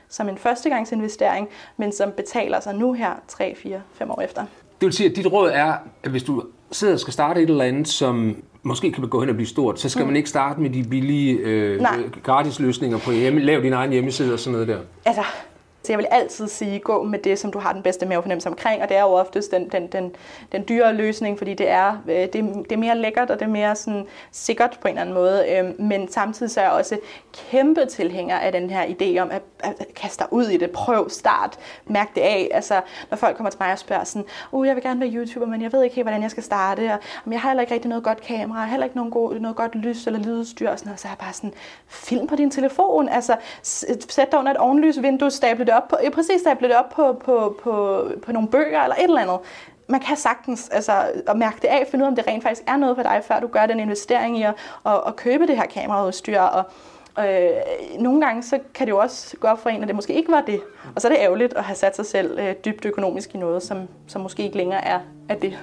som en førstegangsinvestering, men som betaler sig nu her tre, fire, fem år efter. Det vil sige, at dit råd er, at hvis du sidder og skal starte et eller andet, som måske kan gå hen og blive stort, så skal mm. man ikke starte med de billige øh, gratis løsninger på hjemme, lav din egen hjemmeside og sådan noget der. Altså, så jeg vil altid sige, gå med det, som du har den bedste mavefornemmelse omkring, og det er jo oftest den, den, den, den dyre løsning, fordi det er, det, det er mere lækkert, og det er mere sådan sikkert på en eller anden måde. Men samtidig så er jeg også kæmpe tilhænger af den her idé om at, at kaste dig ud i det, prøv, start, mærk det af. Altså, når folk kommer til mig og spørger sådan, uh, jeg vil gerne være YouTuber, men jeg ved ikke helt, hvordan jeg skal starte, og jeg har heller ikke rigtig noget godt kamera, heller ikke nogen god, noget godt lys eller lydudstyr, og sådan noget, så er jeg bare sådan, film på din telefon, altså, sæt dig under et ovenlysvindue, stable det op på, præcis stable det op på, på, på, på nogle bøger eller et eller andet. Man kan sagtens altså, at mærke det af, finde ud af, om det rent faktisk er noget for dig, før du gør den investering i at, at, at købe det her kameraudstyr. Og, øh, nogle gange så kan det jo også gå op for en, at det måske ikke var det. Og så er det ærgerligt at have sat sig selv øh, dybt økonomisk i noget, som, som måske ikke længere er, er det.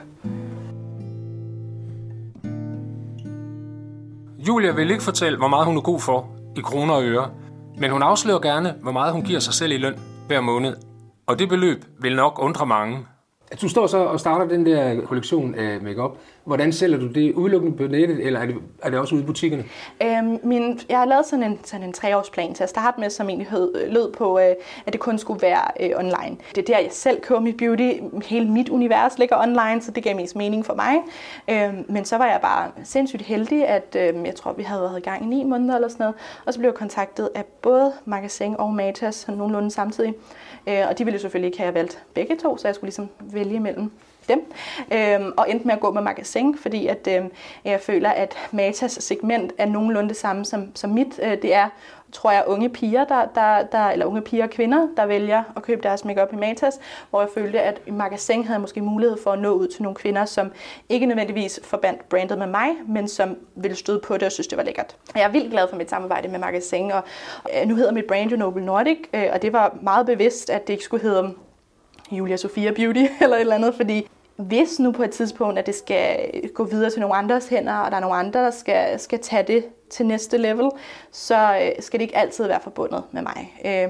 Julia vil ikke fortælle, hvor meget hun er god for i kroner og øre, men hun afslører gerne, hvor meget hun giver sig selv i løn hver måned. Og det beløb vil nok undre mange. Du står så og starter den der kollektion af makeup. Hvordan sælger du det? Udelukkende på nettet, eller er det, er det også ude i butikkerne? Øhm, min, jeg har lavet sådan en, sådan en treårsplan til at starte med, som egentlig hed, lød på, øh, at det kun skulle være øh, online. Det er der, jeg selv køber mit beauty. Hele mit univers ligger online, så det gav mest mening for mig. Øhm, men så var jeg bare sindssygt heldig, at øh, jeg tror, vi havde været i gang i ni måneder eller sådan noget. Og så blev jeg kontaktet af både Magasin og Matas nogenlunde samtidig. Øh, og de ville jo selvfølgelig ikke have valgt begge to, så jeg skulle ligesom vælge mellem dem, øhm, og endte med at gå med Magasin, fordi at, øhm, jeg føler, at Matas segment er nogenlunde det samme som, som mit. Øh, det er, tror jeg, unge piger, der, der, der, eller unge piger og kvinder, der vælger at købe deres makeup i Matas, hvor jeg følte, at i Magasin havde jeg måske mulighed for at nå ud til nogle kvinder, som ikke nødvendigvis forbandt brandet med mig, men som ville støde på det og synes, det var lækkert. Jeg er vildt glad for mit samarbejde med Magasin, og øh, nu hedder mit brand jo Noble Nordic, øh, og det var meget bevidst, at det ikke skulle hedde Julia Sofia Beauty eller et eller andet, fordi hvis nu på et tidspunkt, at det skal gå videre til nogle andres hænder, og der er nogle andre, der skal, skal tage det til næste level, så skal det ikke altid være forbundet med mig.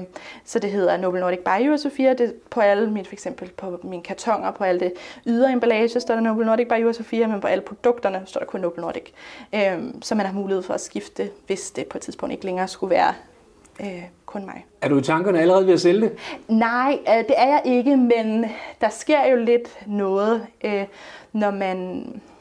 Så det hedder Noble Nordic by Julia Sofia. Det på alle mine, for eksempel på mine kartoner, på alle det ydre emballage, står der Noble Nordic by Julia Sofia, men på alle produkterne står der kun Noble Nordic. Så man har mulighed for at skifte, hvis det på et tidspunkt ikke længere skulle være Øh, kun mig. Er du i tankerne allerede ved at sælge det? Nej, øh, det er jeg ikke, men der sker jo lidt noget, øh, når man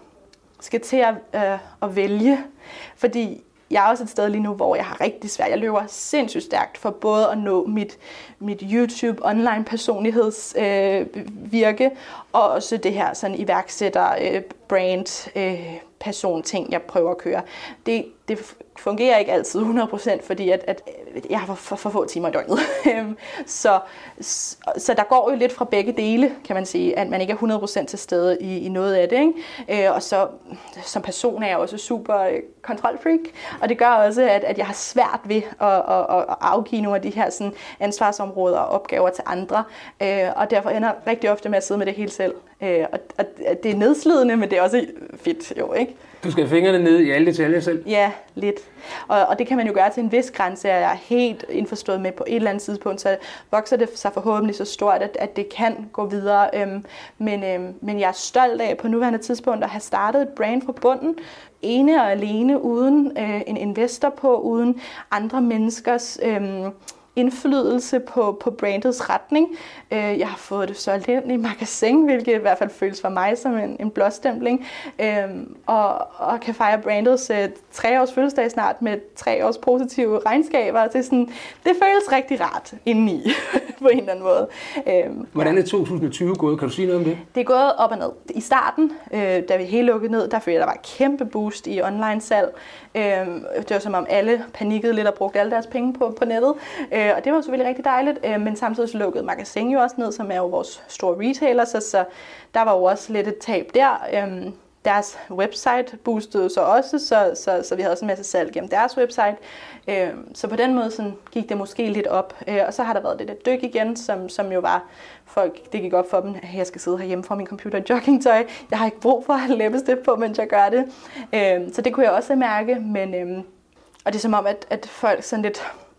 skal til at, øh, at vælge. Fordi jeg er også et sted lige nu, hvor jeg har rigtig svært. Jeg løber sindssygt stærkt for både at nå mit, mit YouTube online personlighedsvirke, øh, og også det her sådan iværksætter øh, brand øh, person ting, jeg prøver at køre. Det, det fungerer ikke altid hundrede procent, fordi at, at jeg har for, for, for få timer i døgnet. så, så der går jo lidt fra begge dele, kan man sige, at man ikke er hundrede procent til stede i, i noget af det. Ikke? Og så som person er jeg også super kontrolfreak, og det gør også, at, at jeg har svært ved at, at, at afgive nogle af de her sådan, ansvarsområder og opgaver til andre, og derfor ender jeg rigtig ofte med at sidde med det hele selv. Og, og det er nedslidende, men det er også fedt, jo, ikke? Du skal have fingrene ned i alle detaljer selv? Ja, lidt. Og, og det kan man jo gøre til en vis grænse, og jeg er helt indforstået med på et eller andet tidspunkt, så vokser det sig forhåbentlig så stort, at, at det kan gå videre. Øhm, men, øhm, men jeg er stolt af på nuværende tidspunkt at have startet et brand fra bunden, ene og alene, uden øh, en investor på, uden andre menneskers Øh, indflydelse på, på brandets retning. Jeg har fået det solgt ind i Magasin, hvilket i hvert fald føles for mig som en, en blåstempling. Og, og kan fejre brandets tre års fødselsdag snart med tre års positive regnskaber. Det, er sådan, det føles rigtig rart indeni på en eller anden måde. Hvordan er to tusind og tyve gået? Kan du sige noget om det? Det er gået op og ned. I starten, da vi helt lukkede ned, der følte jeg, der var et kæmpe boost i online-salg. Det var som om alle panikkede lidt og brugte alle deres penge på, på nettet. Og det var selvfølgelig rigtig dejligt, men samtidig så lukkede Magasin jo også ned, som er jo vores store retailer, så, så der var jo også lidt et tab der. Deres website boostede så også, så, så, så vi havde også en masse salg gennem deres website. Så på den måde sådan, gik det måske lidt op, og så har der været det der dyk igen, som, som jo var folk, det gik op for dem, at jeg skal sidde herhjemme fra min computer i joggingtøj. Jeg har ikke brug for at have læbestift på, mens jeg gør det. Så det kunne jeg også mærke, men og det er som om, at, at folk sådan lidt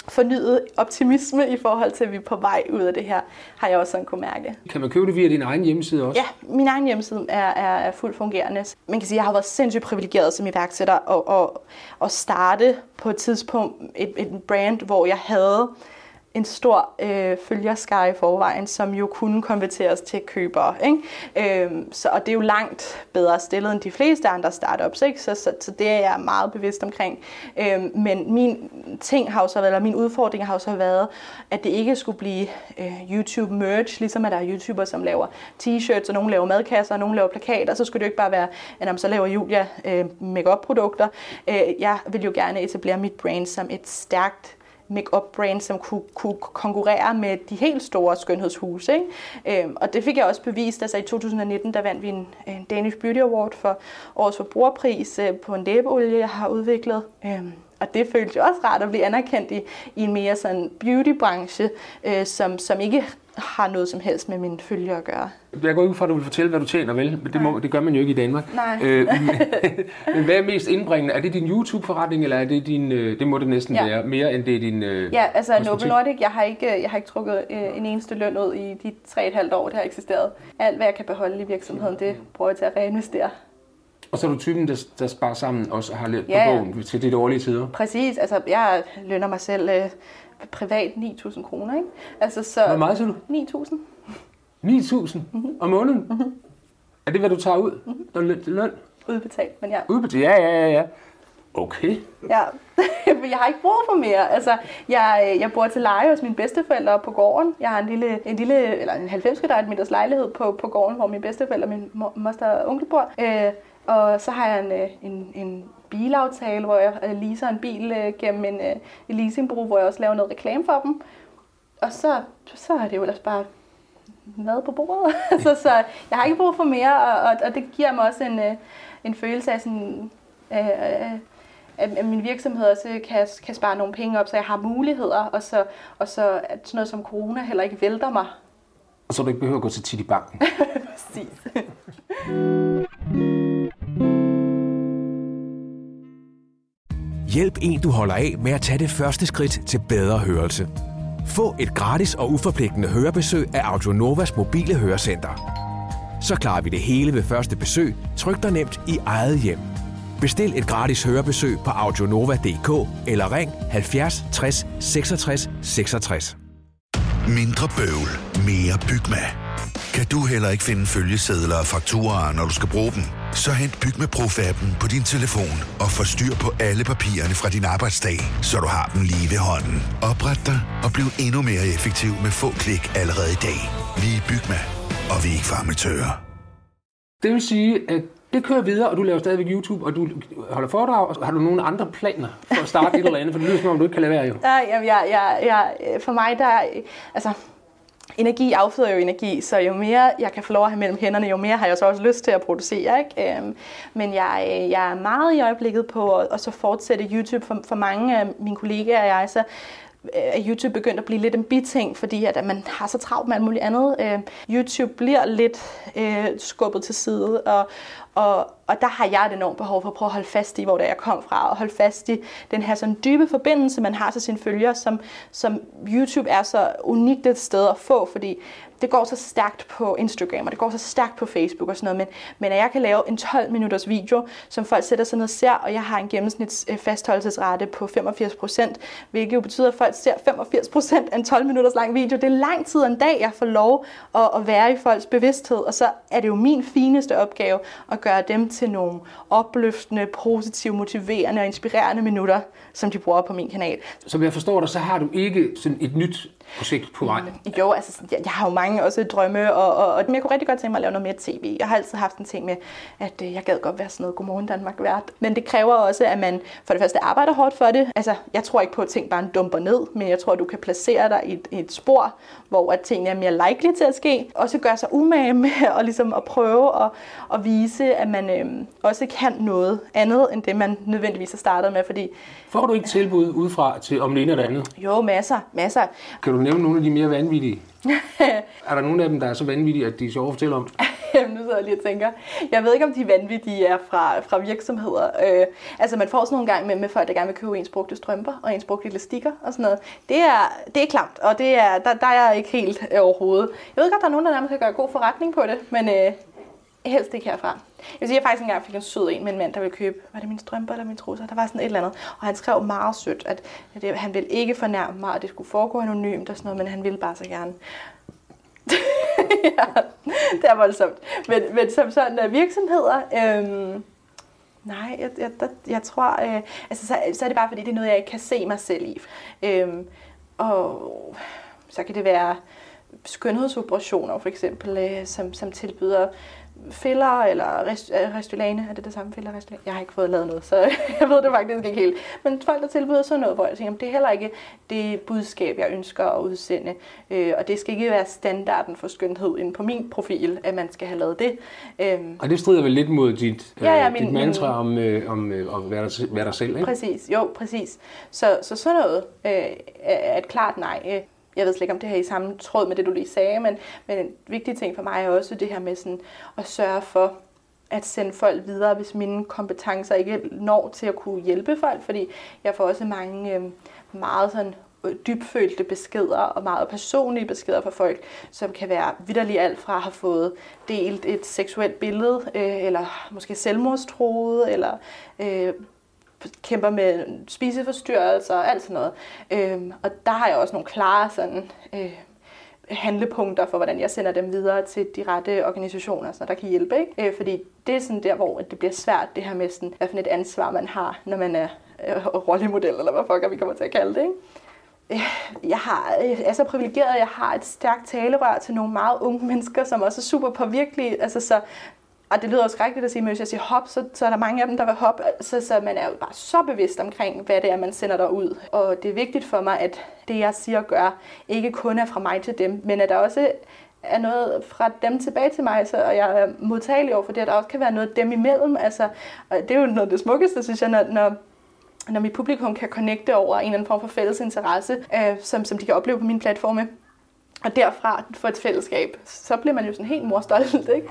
fornyet optimisme i forhold til, at vi er på vej ud af det her, har jeg også sådan kunne mærke. Kan man købe det via din egen hjemmeside også? Ja, min egen hjemmeside er, er, er fuldt fungerende. Man kan sige, at jeg har været sindssygt privilegeret som iværksætter og, og, og starte på et tidspunkt et, et brand, hvor jeg havde en stor øh, følgerskare i forvejen, som jo kunne konverteres til købere. Ikke? Øhm, så, og det er jo langt bedre stillet end de fleste andre startups, ikke? Så, så, så det er jeg meget bevidst omkring. Øhm, men min ting har jo så været, eller min udfordring har jo så været, at det ikke skulle blive øh, YouTube merch, ligesom at der er YouTubere, som laver t-shirts, og nogen laver madkasser, og nogen laver plakater, så skulle det jo ikke bare være, at så laver Julia øh, make-up-produkter. Øh, jeg vil jo gerne etablere mit brand som et stærkt make-up-brand, som kunne, kunne konkurrere med de helt store skønhedshuse. Ikke? Øhm, og det fik jeg også bevist. Altså i to tusind nitten, der vandt vi en, en Danish Beauty Award for årets forbrugerpris øh, på en læbeolie, jeg har udviklet. Øhm, og det føltes jo også rart at blive anerkendt i, i en mere sådan beauty-branche, øh, som, som ikke har noget som helst med mine følgere at gøre. Jeg går ud fra, at du vil fortælle, hvad du tjener, vel? Men det, må, det gør man jo ikke i Danmark. Nej. Øh, men, men hvad er mest indbringende? Er det din YouTube-forretning, eller er det din... Øh, det må det næsten ja. være, mere end det er din... Øh, ja, altså Novo Nordic, jeg har ikke, jeg har ikke trukket øh, en eneste løn ud i de tre og et halvt år, det har eksisteret. Alt, hvad jeg kan beholde i virksomheden, det bruger jeg til at reinvestere. Og så er du typen, der, der sparer sammen og har lidt ja, på bogen til de dårlige tider? Præcis. Altså, jeg lønner mig selv øh, privat ni tusind kroner, ikke? Altså, så... Hvor meget siger du? ni tusind. ni tusind Mm-hmm. om måneden? Mm-hmm. Er det, hvad du tager ud? Mm-hmm. Når løn, løn? Udbetalt, men ja. Udbetalt? Ja, ja, ja, ja. Okay. Ja, jeg har ikke brug for mere. Altså, jeg, jeg bor til leje hos mine bedsteforældre på gården. Jeg har en lille, en lille eller en halvfems kvadratmeters lejlighed på, på gården, hvor mine bedsteforældre og min moster og onkel bor. Øh, og så har jeg en, en, en bilaftale, hvor jeg leaser en bil øh, gennem en, øh, en leasingbureau, hvor jeg også laver noget reklame for dem. Og så, så er det jo ellers bare mad på bordet. så, så jeg har ikke brug for mere, og, og, og det giver mig også en, øh, en følelse af sådan... Øh, øh, at min virksomhed også kan, kan spare nogle penge op, så jeg har muligheder, og så, og så at sådan noget som corona heller ikke vælter mig. Og så du ikke behøver at gå til tit i banken. Præcis. Hjælp en, du holder af med at tage det første skridt til bedre hørelse. Få et gratis og uforpligtende hørebesøg af Audionovas mobile hørecenter. Så klarer vi det hele ved første besøg, tryk dig nemt i eget hjem. Bestil et gratis hørebesøg på audionova punktum d k eller ring halvfjerds tres seksogtres seksogtres. Mindre bøvl, mere Bygma. Kan du heller ikke finde følgesedler og fakturaer, når du skal bruge dem? Så hent Bygma Pro-appen på din telefon og få styr på alle papirerne fra din arbejdsdag, så du har dem lige ved hånden. Opret dig og bliv endnu mere effektiv med få klik allerede i dag. Vi er Bygma, og vi er ikke farmatører. Det vil sige, at det kører videre, og du laver stadigvæk YouTube, og du holder foredrag, og har du nogle andre planer for at starte et eller andet? For det lyder som om, du ikke kan lade være, jo. Ja, jeg, jeg, jeg, for mig, der altså, energi afføder jo energi, så jo mere jeg kan få lov at have mellem hænderne, jo mere har jeg så også lyst til at producere. Ikke? Øhm, men jeg, jeg er meget i øjeblikket på at, at så fortsætte YouTube. For, for mange af mine kollegaer og jeg, så er YouTube begyndt at blive lidt en biting, fordi at man har så travlt med alt muligt andet. Øh, YouTube bliver lidt øh, skubbet til side, og, og, og der har jeg et enormt behov for at prøve at holde fast i, hvor det er, jeg kom fra, og holde fast i den her sådan dybe forbindelse, man har til sine følgere, som, som YouTube er så unikt et sted at få, fordi det går så stærkt på Instagram, og det går så stærkt på Facebook og sådan noget, men, men at jeg kan lave en tolv minutters video, som folk sætter sig ned og ser, og jeg har en gennemsnits fastholdelsesrate på femogfirs procent, hvilket jo betyder, at folk ser femogfirs procent af en tolv minutters lang video. Det er lang tid en dag, jeg får lov at, at være i folks bevidsthed, og så er det jo min fineste opgave at gøre dem til nogle opløftende, positive, motiverende og inspirerende minutter, som de bruger på min kanal. Som jeg forstår dig, så har du ikke sådan et nyt projekt på vej? Jo, altså jeg, jeg har jo mange også drømme, og, og, og jeg kunne rigtig godt tænke mig at lave noget mere tv. Jeg har altid haft en ting med, at øh, jeg gad godt være sådan noget Godmorgen Danmark vært. Men det kræver også, at man for det første arbejder hårdt for det. Altså, jeg tror ikke på, at ting bare dumper ned, men jeg tror, at du kan placere dig i et, i et spor, hvor at tingene er mere likely til at ske. Og så gøre sig umage med at, ligesom, at prøve at, at vise, at man øh, også kan noget andet, end det man nødvendigvis har startet med. Fordi får du ikke tilbud udefra til om det ene eller andet? Jo, masser, masser. Kan du nævne nogle af de mere vanvittige? Er der nogle af dem, der er så vanvittige, at de er sjove at fortælle om? Nu sidder lige og tænker. Jeg ved ikke, om de vanvittige er fra, fra virksomheder. Øh, altså, man får sådan nogle gange med, med folk, der gerne vil købe ens brugte strømper og ens brugte elastikker og sådan noget. Det er, det er klamt, og det er, der, der er jeg ikke helt øh, overhovedet. Jeg ved godt, der er nogen, der nærmest kan gøre god forretning på det, men øh, helst ikke herfra. Jeg vil sige, jeg faktisk engang fik en sød en med en mand, der ville købe, var det mine strømper eller mine trusser? Der var sådan et eller andet. Og han skrev meget sødt, at det, han ville ikke fornærme mig, og det skulle foregå anonymt og sådan noget, men han ville bare så gerne. Ja, det er voldsomt. Men, men som sådan uh, virksomheder, øhm, nej, jeg, jeg, der, jeg tror, øh, altså så, så er det bare fordi, det er noget, jeg ikke kan se mig selv i. Øhm, og så kan det være skønhedsoperationer for eksempel, øh, som, som tilbyder filler eller rest, Restylane. Er det det samme, filler og Restylane? Jeg har ikke fået lavet noget, så jeg ved det faktisk ikke helt. Men folk, der tilbyder sådan noget, hvor jeg tænker, det er heller ikke det budskab, jeg ønsker at udsende. Øh, og det skal ikke være standarden for skønhed inde på min profil, at man skal have lavet det. Øhm. Og det strider vel lidt mod dit, ja, ja, øh, min, dit mantra min, om, øh, om øh, at være dig, være dig selv, ikke? Præcis, jo, præcis. Så, så sådan noget øh, er et klart nej. Jeg ved slet ikke, om det her er i samme tråd med det, du lige sagde, men, men en vigtig ting for mig er også det her med sådan at sørge for at sende folk videre, hvis mine kompetencer ikke når til at kunne hjælpe folk, fordi jeg får også mange øh, meget sådan dybfølte beskeder og meget personlige beskeder fra folk, som kan være vitterligt alt fra at have fået delt et seksuelt billede, øh, eller måske selvmordstruet, eller øh, kæmper med spiseforstyrrelser og alt sådan noget. Øhm, og der har jeg også nogle klare sådan, øh, handlepunkter for, hvordan jeg sender dem videre til de rette organisationer, så der kan hjælpe. Ikke? Øh, fordi det er sådan der, hvor det bliver svært, det her med, sådan, hvad for et ansvar man har, når man er øh, rollemodel, eller hvad fuck vi kommer til at kalde det. Ikke? Jeg har, jeg er så privilegeret, at jeg har et stærkt talerør til nogle meget unge mennesker, som også er super påvirkelige. Altså, så og det lyder også skrækkeligt at sige, men hvis jeg siger hop, så, så er der mange af dem, der vil hoppe. Så, så man er jo bare så bevidst omkring, hvad det er, man sender derud. Og det er vigtigt for mig, at det, jeg siger og gør, ikke kun er fra mig til dem, men at der også er noget fra dem tilbage til mig, så, og jeg er modtagelig over for det, at der også kan være noget dem imellem. Altså, og det er jo noget af det smukkeste, synes jeg, når, når, når mit publikum kan connecte over en eller anden form for fælles interesse, øh, som, som de kan opleve på mine platforme. Og derfra få et fællesskab, så bliver man jo sådan helt morstolt, ikke?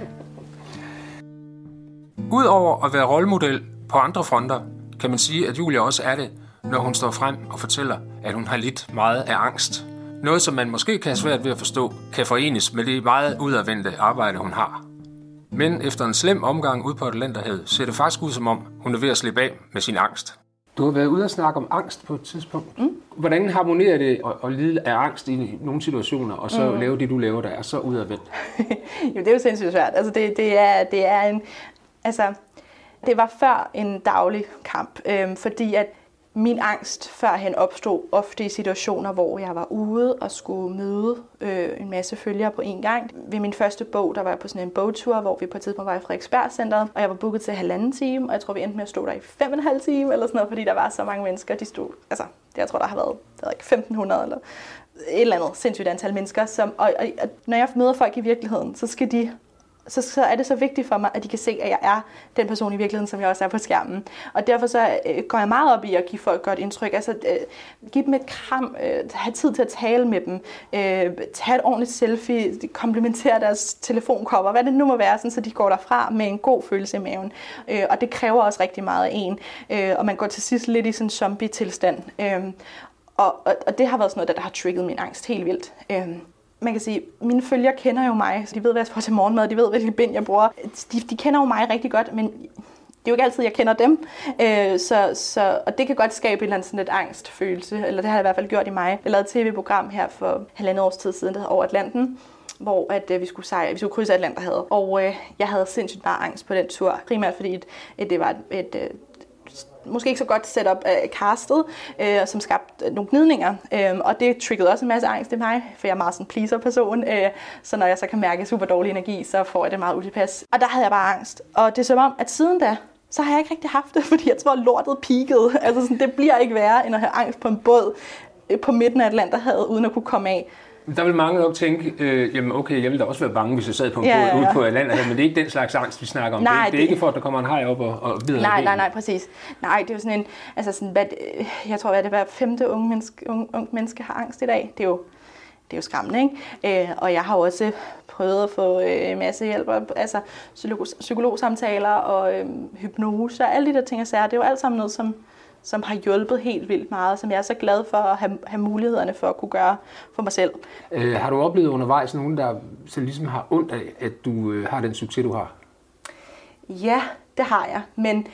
Udover at være rollemodel på andre fronter, kan man sige, at Julia også er det, når hun står frem og fortæller, at hun har lidt meget af angst. Noget, som man måske kan have svært ved at forstå, kan forenes med det meget udadvendte arbejde, hun har. Men efter en slem omgang ude på Atlanterhavet, ser det faktisk ud som om, hun er ved at slippe af med sin angst. Du har været ude og snakke om angst på et tidspunkt. Mm. Hvordan harmonerer det at, at lide af angst i nogle situationer, og så mm. lave det, du laver, der er så udadvendt? Jo, det er jo sindssygt svært. Altså, det, det, er, det er en... Altså, det var før en daglig kamp, øhm, fordi at min angst førhen opstod ofte i situationer, hvor jeg var ude og skulle møde øh, en masse følgere på en gang. Ved min første bog, der var jeg på sådan en bogtur, hvor vi på et tidspunkt var i Frederiksberg-centret, og jeg var booket til halvanden time, og jeg tror, vi endte med at stå der i fem og en halv time, eller sådan noget, fordi der var så mange mennesker, de stod, altså, jeg tror, der har været, der ikke femten hundrede, eller et eller andet sindssygt antal mennesker, som, og, og, og når jeg møder folk i virkeligheden, så skal de Så, så er det så vigtigt for mig, at de kan se, at jeg er den person i virkeligheden, som jeg også er på skærmen. Og derfor så øh, går jeg meget op i at give folk godt indtryk. Altså, øh, give dem et kram, øh, have tid til at tale med dem, øh, tage et ordentligt selfie, komplementere deres telefonkopper, hvad det nu må være, sådan, så de går derfra med en god følelse i maven. Øh, og det kræver også rigtig meget af en. Øh, og man går til sidst lidt i sådan en zombie-tilstand. Øh, og, og, og det har været sådan noget, der, der har trigget min angst helt vildt. Øh, Man kan sige, mine følgere kender jo mig, så de ved, hvad jeg får til morgenmad, de ved, hvilke bind jeg bruger. De, de kender jo mig rigtig godt, men det er jo ikke altid, jeg kender dem. Øh, så, så, og det kan godt skabe en eller anden sådan lidt angstfølelse, eller det har det i hvert fald gjort i mig. Jeg lavede et tv-program her for halvandet års tid siden, der hedder Over Atlanten, hvor at, øh, vi, skulle sejre, vi skulle krydse Atlanterhavet. Og øh, jeg havde sindssygt meget angst på den tur, primært fordi et, et, det var et, et, et måske ikke så godt setup af castet, øh, som skabte nogle gnidninger. Øh, og det triggede også en masse angst i mig, for jeg er meget sådan en pleaser-person. Øh, så når jeg så kan mærke super dårlig energi, så får jeg det meget utilpas. Og der havde jeg bare angst. Og det er som om, at siden da, så har jeg ikke rigtig haft det, fordi jeg tror, lortet peakede. Altså sådan, det bliver ikke værre, end at have angst på en båd på midten af Atlanterhavet, uden at kunne komme af. Der vil mange nok tænke, øh, jamen okay, jeg ville da også være bange, hvis jeg sad på en ja, båd ja, ja. ude på Atlanterhavet, men det er ikke den slags angst, vi snakker om. Nej, det, det er det... ikke for, at der kommer en haj op og, og videre. Nej, nej, nej, præcis. Nej, det er jo sådan en, altså sådan, hvad, jeg tror, at det hver femte unge menneske, unge, unge menneske har angst i dag. Det er jo det er jo skræmmende, ikke? Øh, og jeg har også prøvet at få øh, en masse hjælp, altså psykolog, psykologsamtaler og øh, hypnose og alle de der ting og sager. Det er jo alt sammen noget, som, som har hjulpet helt vildt meget, som jeg er så glad for at have, have mulighederne for at kunne gøre for mig selv. Øh, har du oplevet undervejs nogen, der så ligesom har ondt af, at du øh, har den succes, du har? Ja, det har jeg, men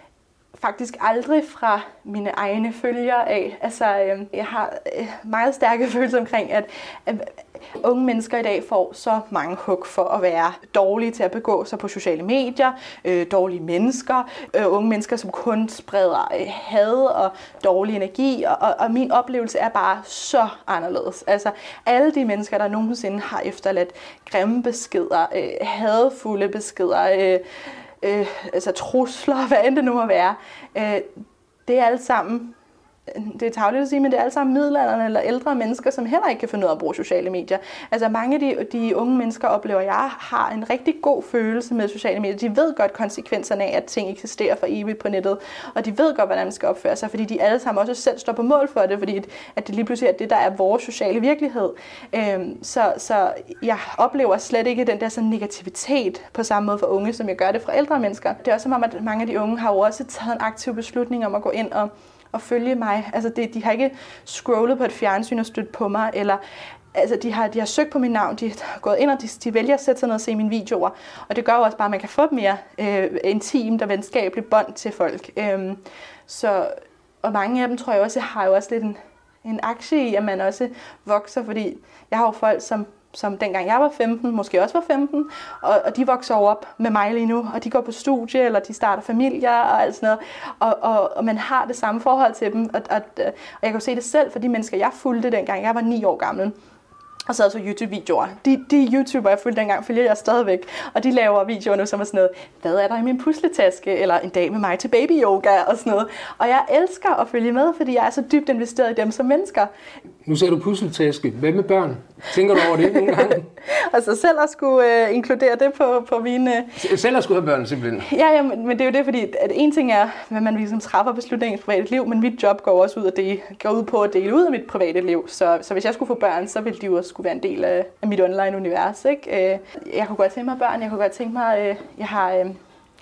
faktisk aldrig fra mine egne følgere af. Altså, øh, jeg har øh, meget stærke følelser omkring, at øh, unge mennesker i dag får så mange hug for at være dårlige til at begå sig på sociale medier, øh, dårlige mennesker, øh, unge mennesker, som kun spreder øh, had og dårlig energi, og, og, og min oplevelse er bare så anderledes. Altså, alle de mennesker, der nogensinde har efterladt grimme beskeder, øh, hadfulde beskeder, øh, Øh, altså trusler, hvad end det nu må være, øh, det er alt sammen, det er tarveligt at sige, men det er alt sammen middelaldrende eller ældre mennesker, som heller ikke kan finde ud af at bruge sociale medier. Altså mange af de, de unge mennesker, oplever jeg, har en rigtig god følelse med sociale medier. De ved godt konsekvenserne af, at ting eksisterer for evigt på nettet, og de ved godt, hvordan man skal opføre sig, fordi de alle sammen også selv står på mål for det, fordi at det lige pludselig er det, der er vores sociale virkelighed. Øhm, så, så jeg oplever slet ikke den der sådan negativitet på samme måde for unge, som jeg gør det fra ældre mennesker. Det er også som om, at mange af de unge har jo også taget en aktiv beslutning om at gå ind og og følge mig. Altså det, de har ikke scrollet på et fjernsyn og stødt på mig, eller altså de har, de har søgt på mit navn, de har gået ind, og de, de vælger at sætte sig ned og se mine videoer. Og det gør jo også bare, at man kan få et mere øh, intimt og venskabeligt bånd til folk. Øhm, så, og mange af dem, tror jeg også, har jo også lidt en, en aktie i, at man også vokser, fordi jeg har jo folk, som som dengang jeg var femten, måske også var femten, og, og de vokser op med mig lige nu, og de går på studie, eller de starter familier og alt sådan noget, og, og, og man har det samme forhold til dem, og, og, og jeg kan se det selv for de mennesker, jeg fulgte dengang jeg var ni år gammel, og så altså YouTube-videoer. De, de YouTuber, jeg fulgte dengang, følger jeg stadigvæk, og de laver videoer nu, som er sådan noget, hvad er der i min pusletaske, eller en dag med mig til baby-yoga, og sådan noget. Og jeg elsker at følge med, fordi jeg er så dybt investeret i dem som mennesker. Nu ser du pusletaske. Hvad med børn? Tænker du over det nogle gange? Altså selv at skulle øh, inkludere det på, på mine... Selv at skulle have børn, simpelthen? Ja, ja, men, men det er jo det, fordi at en ting er, hvad man ligesom træffer beslutninger i sit private liv, men mit job går også ud, af det, går ud på at dele ud af mit private liv. Så, så hvis jeg skulle få børn, så ville de jo også skulle være en del af, af mit online-univers, ikke? Jeg kunne godt tænke mig børn, jeg kunne godt tænke mig... Øh, jeg har øh,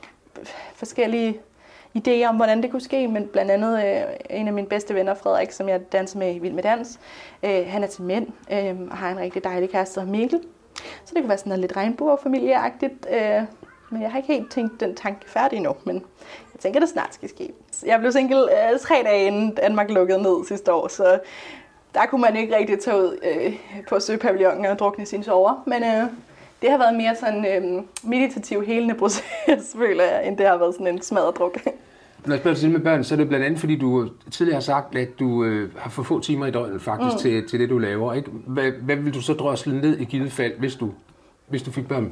forskellige idéer om, hvordan det kunne ske, men blandt andet øh, en af mine bedste venner, Frederik, som jeg danser med i Vild med Dans, øh, han er til mænd øh, og har en rigtig dejlig kæreste, der hedder Mikkel. Så det kunne være sådan noget lidt regnbuefamilieagtigt, øh, men jeg har ikke helt tænkt den tanke færdig endnu, men jeg tænker, det snart skal ske. Jeg blev single øh, tre dage inden Danmark lukkede ned sidste år, så der kunne man ikke rigtig tage ud øh, på søpavillonen og drukne sine sover, men øh, det har været mere sådan øh, meditativ helende proces, føler jeg, end det har været sådan en smadret druk. Når jeg spørger til med børn, så er det blandt andet, fordi du tidligere har sagt, at du øh, har for få timer i døgnet faktisk mm. til, til det, du laver. Ikke? Hvad, hvad vil du så drosle ned i givet fald, hvis du, hvis du fik børn?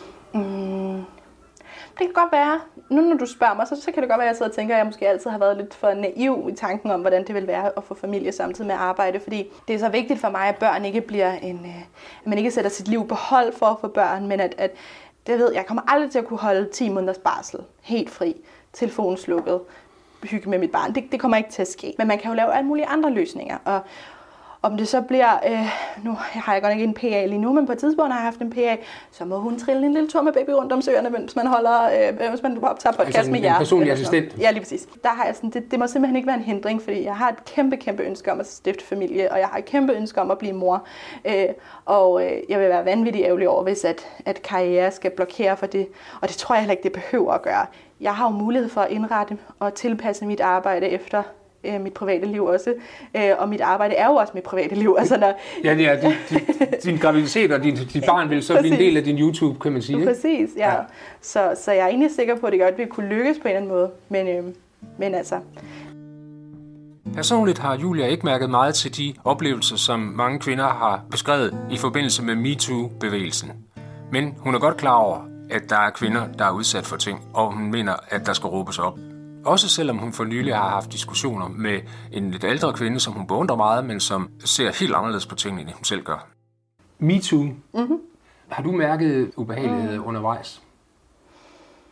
Mm. Det kan godt være, nu når du spørger mig, så, så kan det godt være, at jeg sidder og tænker, at jeg måske altid har været lidt for naiv i tanken om, hvordan det vil være at få familie samtidig med at arbejde. Fordi det er så vigtigt for mig, at børn ikke bliver en... At man ikke sætter sit liv på hold for at få børn, men at, at det ved jeg, kommer aldrig til at kunne holde ti måneders barsel helt fri, telefonen slukket, hygge med mit barn. Det, det kommer ikke til at ske. Men man kan jo lave alle mulige andre løsninger. Og om det så bliver, øh, nu har jeg godt ikke en P A lige nu, men på et tidspunkt har jeg haft en P A, så må hun trille en lille tur med baby rundt om søerne, mens man holder, øh, hvis man optager podcast altså med jer. En personlig assistent. Ja, lige præcis. Der har jeg sådan, det, det må simpelthen ikke være en hindring, fordi jeg har et kæmpe, kæmpe ønske om at stifte familie, og jeg har et kæmpe ønske om at blive mor. Øh, og øh, jeg vil være vanvittig ærgerlig over, hvis at, at karriere skal blokere for det, og det tror jeg heller ikke, det behøver at gøre. Jeg har jo mulighed for at indrette og tilpasse mit arbejde efter øh, mit private liv også. Øh, og mit arbejde er jo også mit private liv. Altså, når ja, ja din, din, din graviditet og din, dit barn vil så blive en del af din YouTube, kan man sige. Ikke? Præcis, ja. ja. Så, så jeg er egentlig sikker på, at det godt vil kunne lykkes på en eller anden måde. Men, øh, men altså... Personligt har Julia ikke mærket meget til de oplevelser, som mange kvinder har beskrevet i forbindelse med MeToo-bevægelsen. Men hun er godt klar over, at der er kvinder, der er udsat for ting, og hun mener, at der skal råbes op. Også selvom hun for nylig har haft diskussioner med en lidt ældre kvinde, som hun beundrer meget, men som ser helt anderledes på tingene, end hun selv gør. MeToo. Mm-hmm. Har du mærket ubehagelighed mm. undervejs?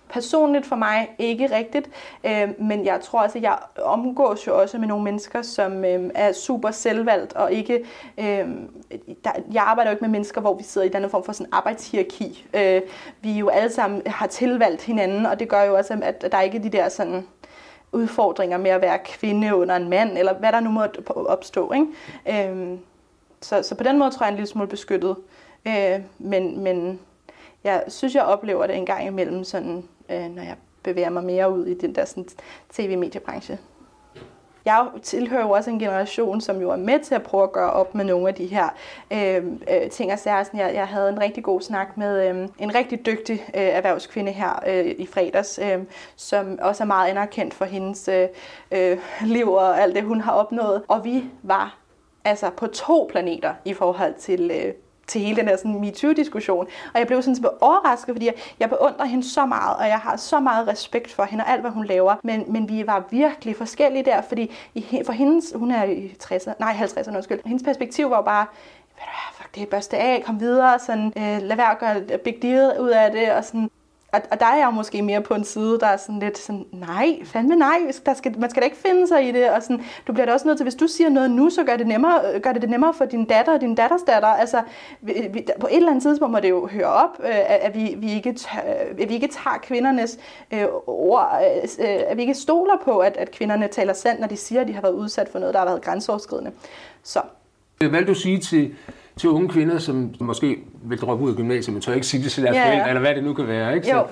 personligt for mig ikke rigtigt, øh, men jeg tror også, at jeg omgås jo også med nogle mennesker, som øh, er super selvvalgt, og ikke, øh, der, jeg arbejder jo ikke med mennesker, hvor vi sidder i den form for sådan arbejdshierarki. Øh, vi jo alle sammen har tilvalgt hinanden, og det gør jo også, at der ikke er de der sådan udfordringer med at være kvinde under en mand, eller hvad der nu måtte opstå, ikke? Øh, så, så på den måde tror jeg, jeg er en lille smule beskyttet. Øh, men, men jeg synes, jeg oplever det en gang imellem, sådan, øh, når jeg bevæger mig mere ud i den der sådan, tv-mediebranche. Jeg tilhører jo også en generation, som jo er med til at prøve at gøre op med nogle af de her øh, øh, ting og sager. Jeg, jeg havde en rigtig god snak med øh, en rigtig dygtig øh, erhvervskvinde her øh, i fredags, øh, som også er meget anerkendt for hendes øh, øh, liv og alt det, hun har opnået. Og vi var altså på to planeter i forhold til... Øh, til hele den her sådan MeToo-diskussion. Og jeg blev sådan lidt overrasket, fordi jeg, jeg beundrer hende så meget, og jeg har så meget respekt for hende og alt, hvad hun laver. Men, men vi var virkelig forskellige der, fordi i, for hendes, hun er i tresserne, nej halvtredserne, undskyld, hendes perspektiv var bare, fuck det, børste af, kom videre, sådan, øh, lad være at gøre et big deal ud af det, og sådan. Og, og der er jeg jo måske mere på en side, der er sådan lidt sådan, nej, fandme nej, der skal, man skal da ikke finde sig i det. Og sådan, du bliver da også nødt til, hvis du siger noget nu, så gør det, nemmere, gør det det nemmere for din datter og din datters datter. Altså, vi, vi, på et eller andet tidspunkt må det jo høre op, øh, at, vi, vi ikke tør, at vi ikke tager kvindernes øh, ord, øh, at vi ikke stoler på, at, at kvinderne taler sandt, når de siger, at de har været udsat for noget, der har været grænseoverskridende. Så. Hvad vil du sige til... til unge kvinder, som måske vil droppe ud af gymnasiet, men tør ikke sige det til deres ja, forældre, eller hvad det nu kan være, ikke? Så. Jo.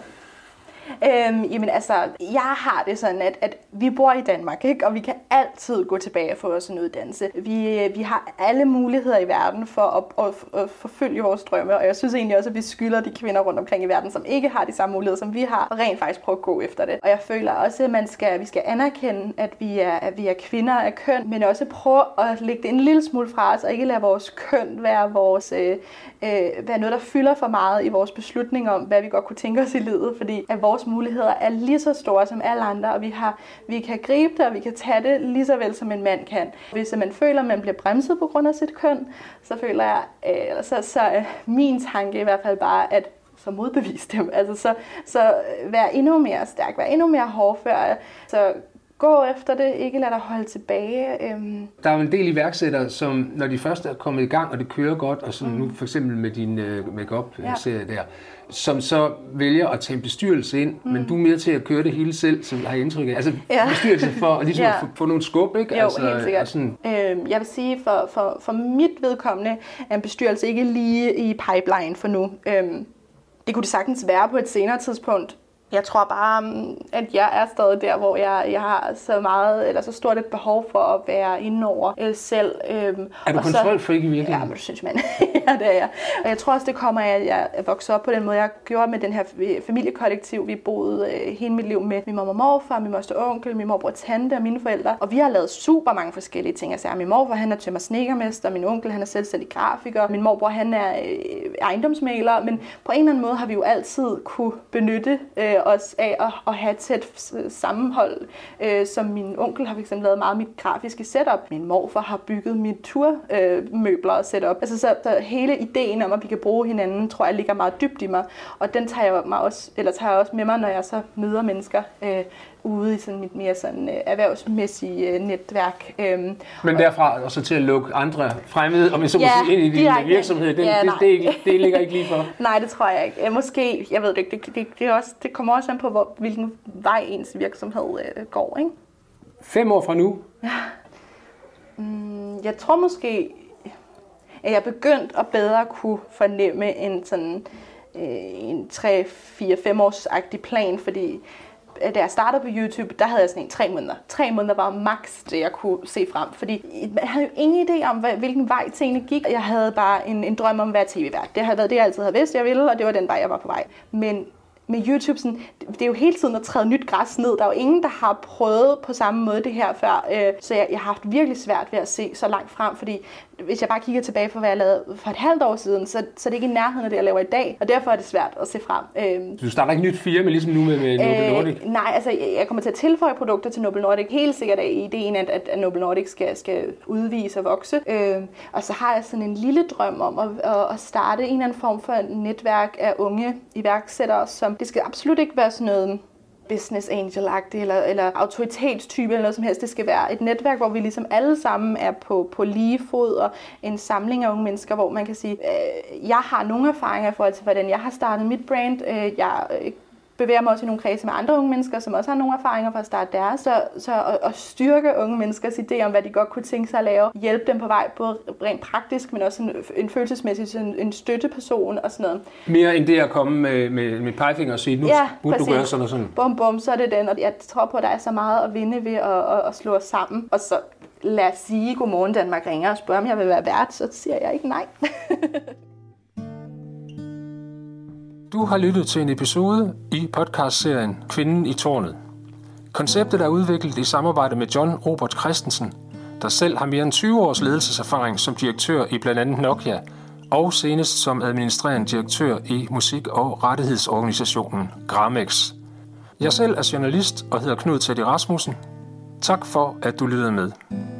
Øhm, jamen altså, jeg har det sådan, at, at vi bor i Danmark, ikke? Og vi kan altid gå tilbage og få os en uddannelse. Vi, vi har alle muligheder i verden for at, at, at forfølge vores drømme, og jeg synes egentlig også, at vi skylder de kvinder rundt omkring i verden, som ikke har de samme muligheder, som vi har, og rent faktisk prøve at gå efter det. Og jeg føler også, at man skal, vi skal anerkende, at vi, er, at vi er kvinder af køn, men også prøve at lægge det en lille smule fra os, og ikke lade vores køn være, vores, øh, øh, være noget, der fylder for meget i vores beslutning om, hvad vi godt kunne tænke os i livet, fordi at vores muligheder er lige så store som alle andre, og vi, har, vi kan gribe det, og vi kan tage det lige så vel som en mand kan. Hvis man føler, at man bliver bremset på grund af sit køn, så føler jeg, øh, så, så er min tanke i hvert fald bare, at så modbevise dem. Altså så, så vær endnu mere stærk, vær endnu mere hårdfør, så gå efter det, ikke lad dig holde tilbage. Øhm. Der er jo en del iværksættere, som når de først er kommet i gang, og det kører godt, og som mm. nu for eksempel med din uh, make-up-serie ja. der, som så vælger at tage en bestyrelse ind, mm. men du er mere til at køre det hele selv, som jeg har indtryk af. Altså ja. bestyrelse for ligesom ja. at få, få nogle skub, ikke? Jo, altså, helt sikkert. Sådan. Øhm, jeg vil sige, for, for, for mit vedkommende er en bestyrelse ikke lige i pipeline for nu. Øhm, det kunne det sagtens være på et senere tidspunkt. Jeg tror bare, at jeg er stadig der, hvor jeg, jeg har så meget, eller så stort et behov for at være inde over øh, selv. Øhm, er du kontrolfreak i virkeligheden? Ja, men det synes man. Ja, det er jeg. Og jeg tror også, det kommer af, at jeg voksede op på den måde, jeg gjorde med den her familiekollektiv. Vi boede øh, hele mit liv med min mor og morfar, min moster og onkel, min morbror og tante og mine forældre. Og vi har lavet super mange forskellige ting. Altså, min morfar, han er tømrer snedkermester, min onkel, han er selvstændig grafiker, min morbror, han er øh, ejendomsmægler. Men på en eller anden måde har vi jo altid kunne benytte øh, os af at, at have et tæt sammenhold. Øh, som min onkel har fx lavet meget mit grafiske setup. Min morfar har bygget mit turmøbler øh, og setup. Altså så, så hele ideen om, at vi kan bruge hinanden, tror jeg ligger meget dybt i mig. Og den tager jeg, mig også, eller tager jeg også med mig, når jeg så møder mennesker øh, ude i sådan mit mere sådan, øh, erhvervsmæssige øh, netværk. Øhm, Men derfra og så til at lukke andre fremmede, om jeg så må ja, sige, ind i din virksomhed, det, ja, det, det, det, det ligger ikke lige for. Nej, det tror jeg ikke. Måske, jeg ved det ikke, det, det, det, også, det kommer også an på, hvor, hvilken vej ens virksomhed øh, går, ikke? Fem år fra nu? Ja. Mm, jeg tror måske, at jeg er begyndt at bedre kunne fornemme en sådan øh, en tre, fire, fem års-agtig plan, fordi da jeg startede på YouTube, der havde jeg sådan en tre måneder. Tre måneder var max det, jeg kunne se frem, fordi jeg havde jo ingen idé om, hvilken vej tingene gik. Jeg havde bare en, en drøm om at være tv-vært. Det havde været det, jeg altid havde vidst, jeg ville, og det var den vej, jeg var på vej. Men med YouTube, sådan, det er jo hele tiden at træde nyt græs ned. Der er jo ingen, der har prøvet på samme måde det her før. Så jeg, jeg har haft virkelig svært ved at se så langt frem, fordi hvis jeg bare kigger tilbage på, hvad jeg lavede for et halvt år siden, så, så er det ikke i nærheden af det, jeg laver i dag, og derfor er det svært at se frem. Øhm, du starter ikke nyt firma, ligesom nu med, med Noble Nordic? Øh, nej, altså jeg kommer til at tilføje produkter til Noble Nordic. Helt sikkert er ideen, at, at Noble Nordic skal, skal udvise og vokse. Øhm, og så har jeg sådan en lille drøm om at, at, at starte en eller anden form for netværk af unge iværksættere, som det skal absolut ikke være sådan noget business angel-agtig eller, eller autoritetstype eller noget som helst. Det skal være et netværk, hvor vi ligesom alle sammen er på, på lige fod, og en samling af unge mennesker, hvor man kan sige, øh, jeg har nogle erfaringer i forhold til, hvordan jeg har startet mit brand. Øh, jeg øh, bevæger mig også i nogle kredse med andre unge mennesker, som også har nogle erfaringer fra at starte deres. Så, så at, at styrke unge menneskers idé om, hvad de godt kunne tænke sig at lave. Hjælpe dem på vej, både rent praktisk, men også en, en følelsesmæssig en, en støtteperson og sådan noget. Mere end det at komme med, med, med pegefinger og sige, nu ja, burde du gøre sådan og sådan. Bum, bum, så er det den. Og jeg tror på, at der er så meget at vinde ved at, at, at slå os sammen. Og så lad os sige, godmorgen Danmark ringer og spørger, om jeg vil være vært, så siger jeg ikke nej. Du har lyttet til en episode i podcastserien Kvinden i Tårnet. Konceptet er udviklet i samarbejde med John Robert Christensen, der selv har mere end tyve års ledelseserfaring som direktør i blandt andet Nokia, og senest som administrerende direktør i musik- og rettighedsorganisationen Gramex. Jeg selv er journalist og hedder Knud Teddy Rasmussen. Tak for, at du lyttede med.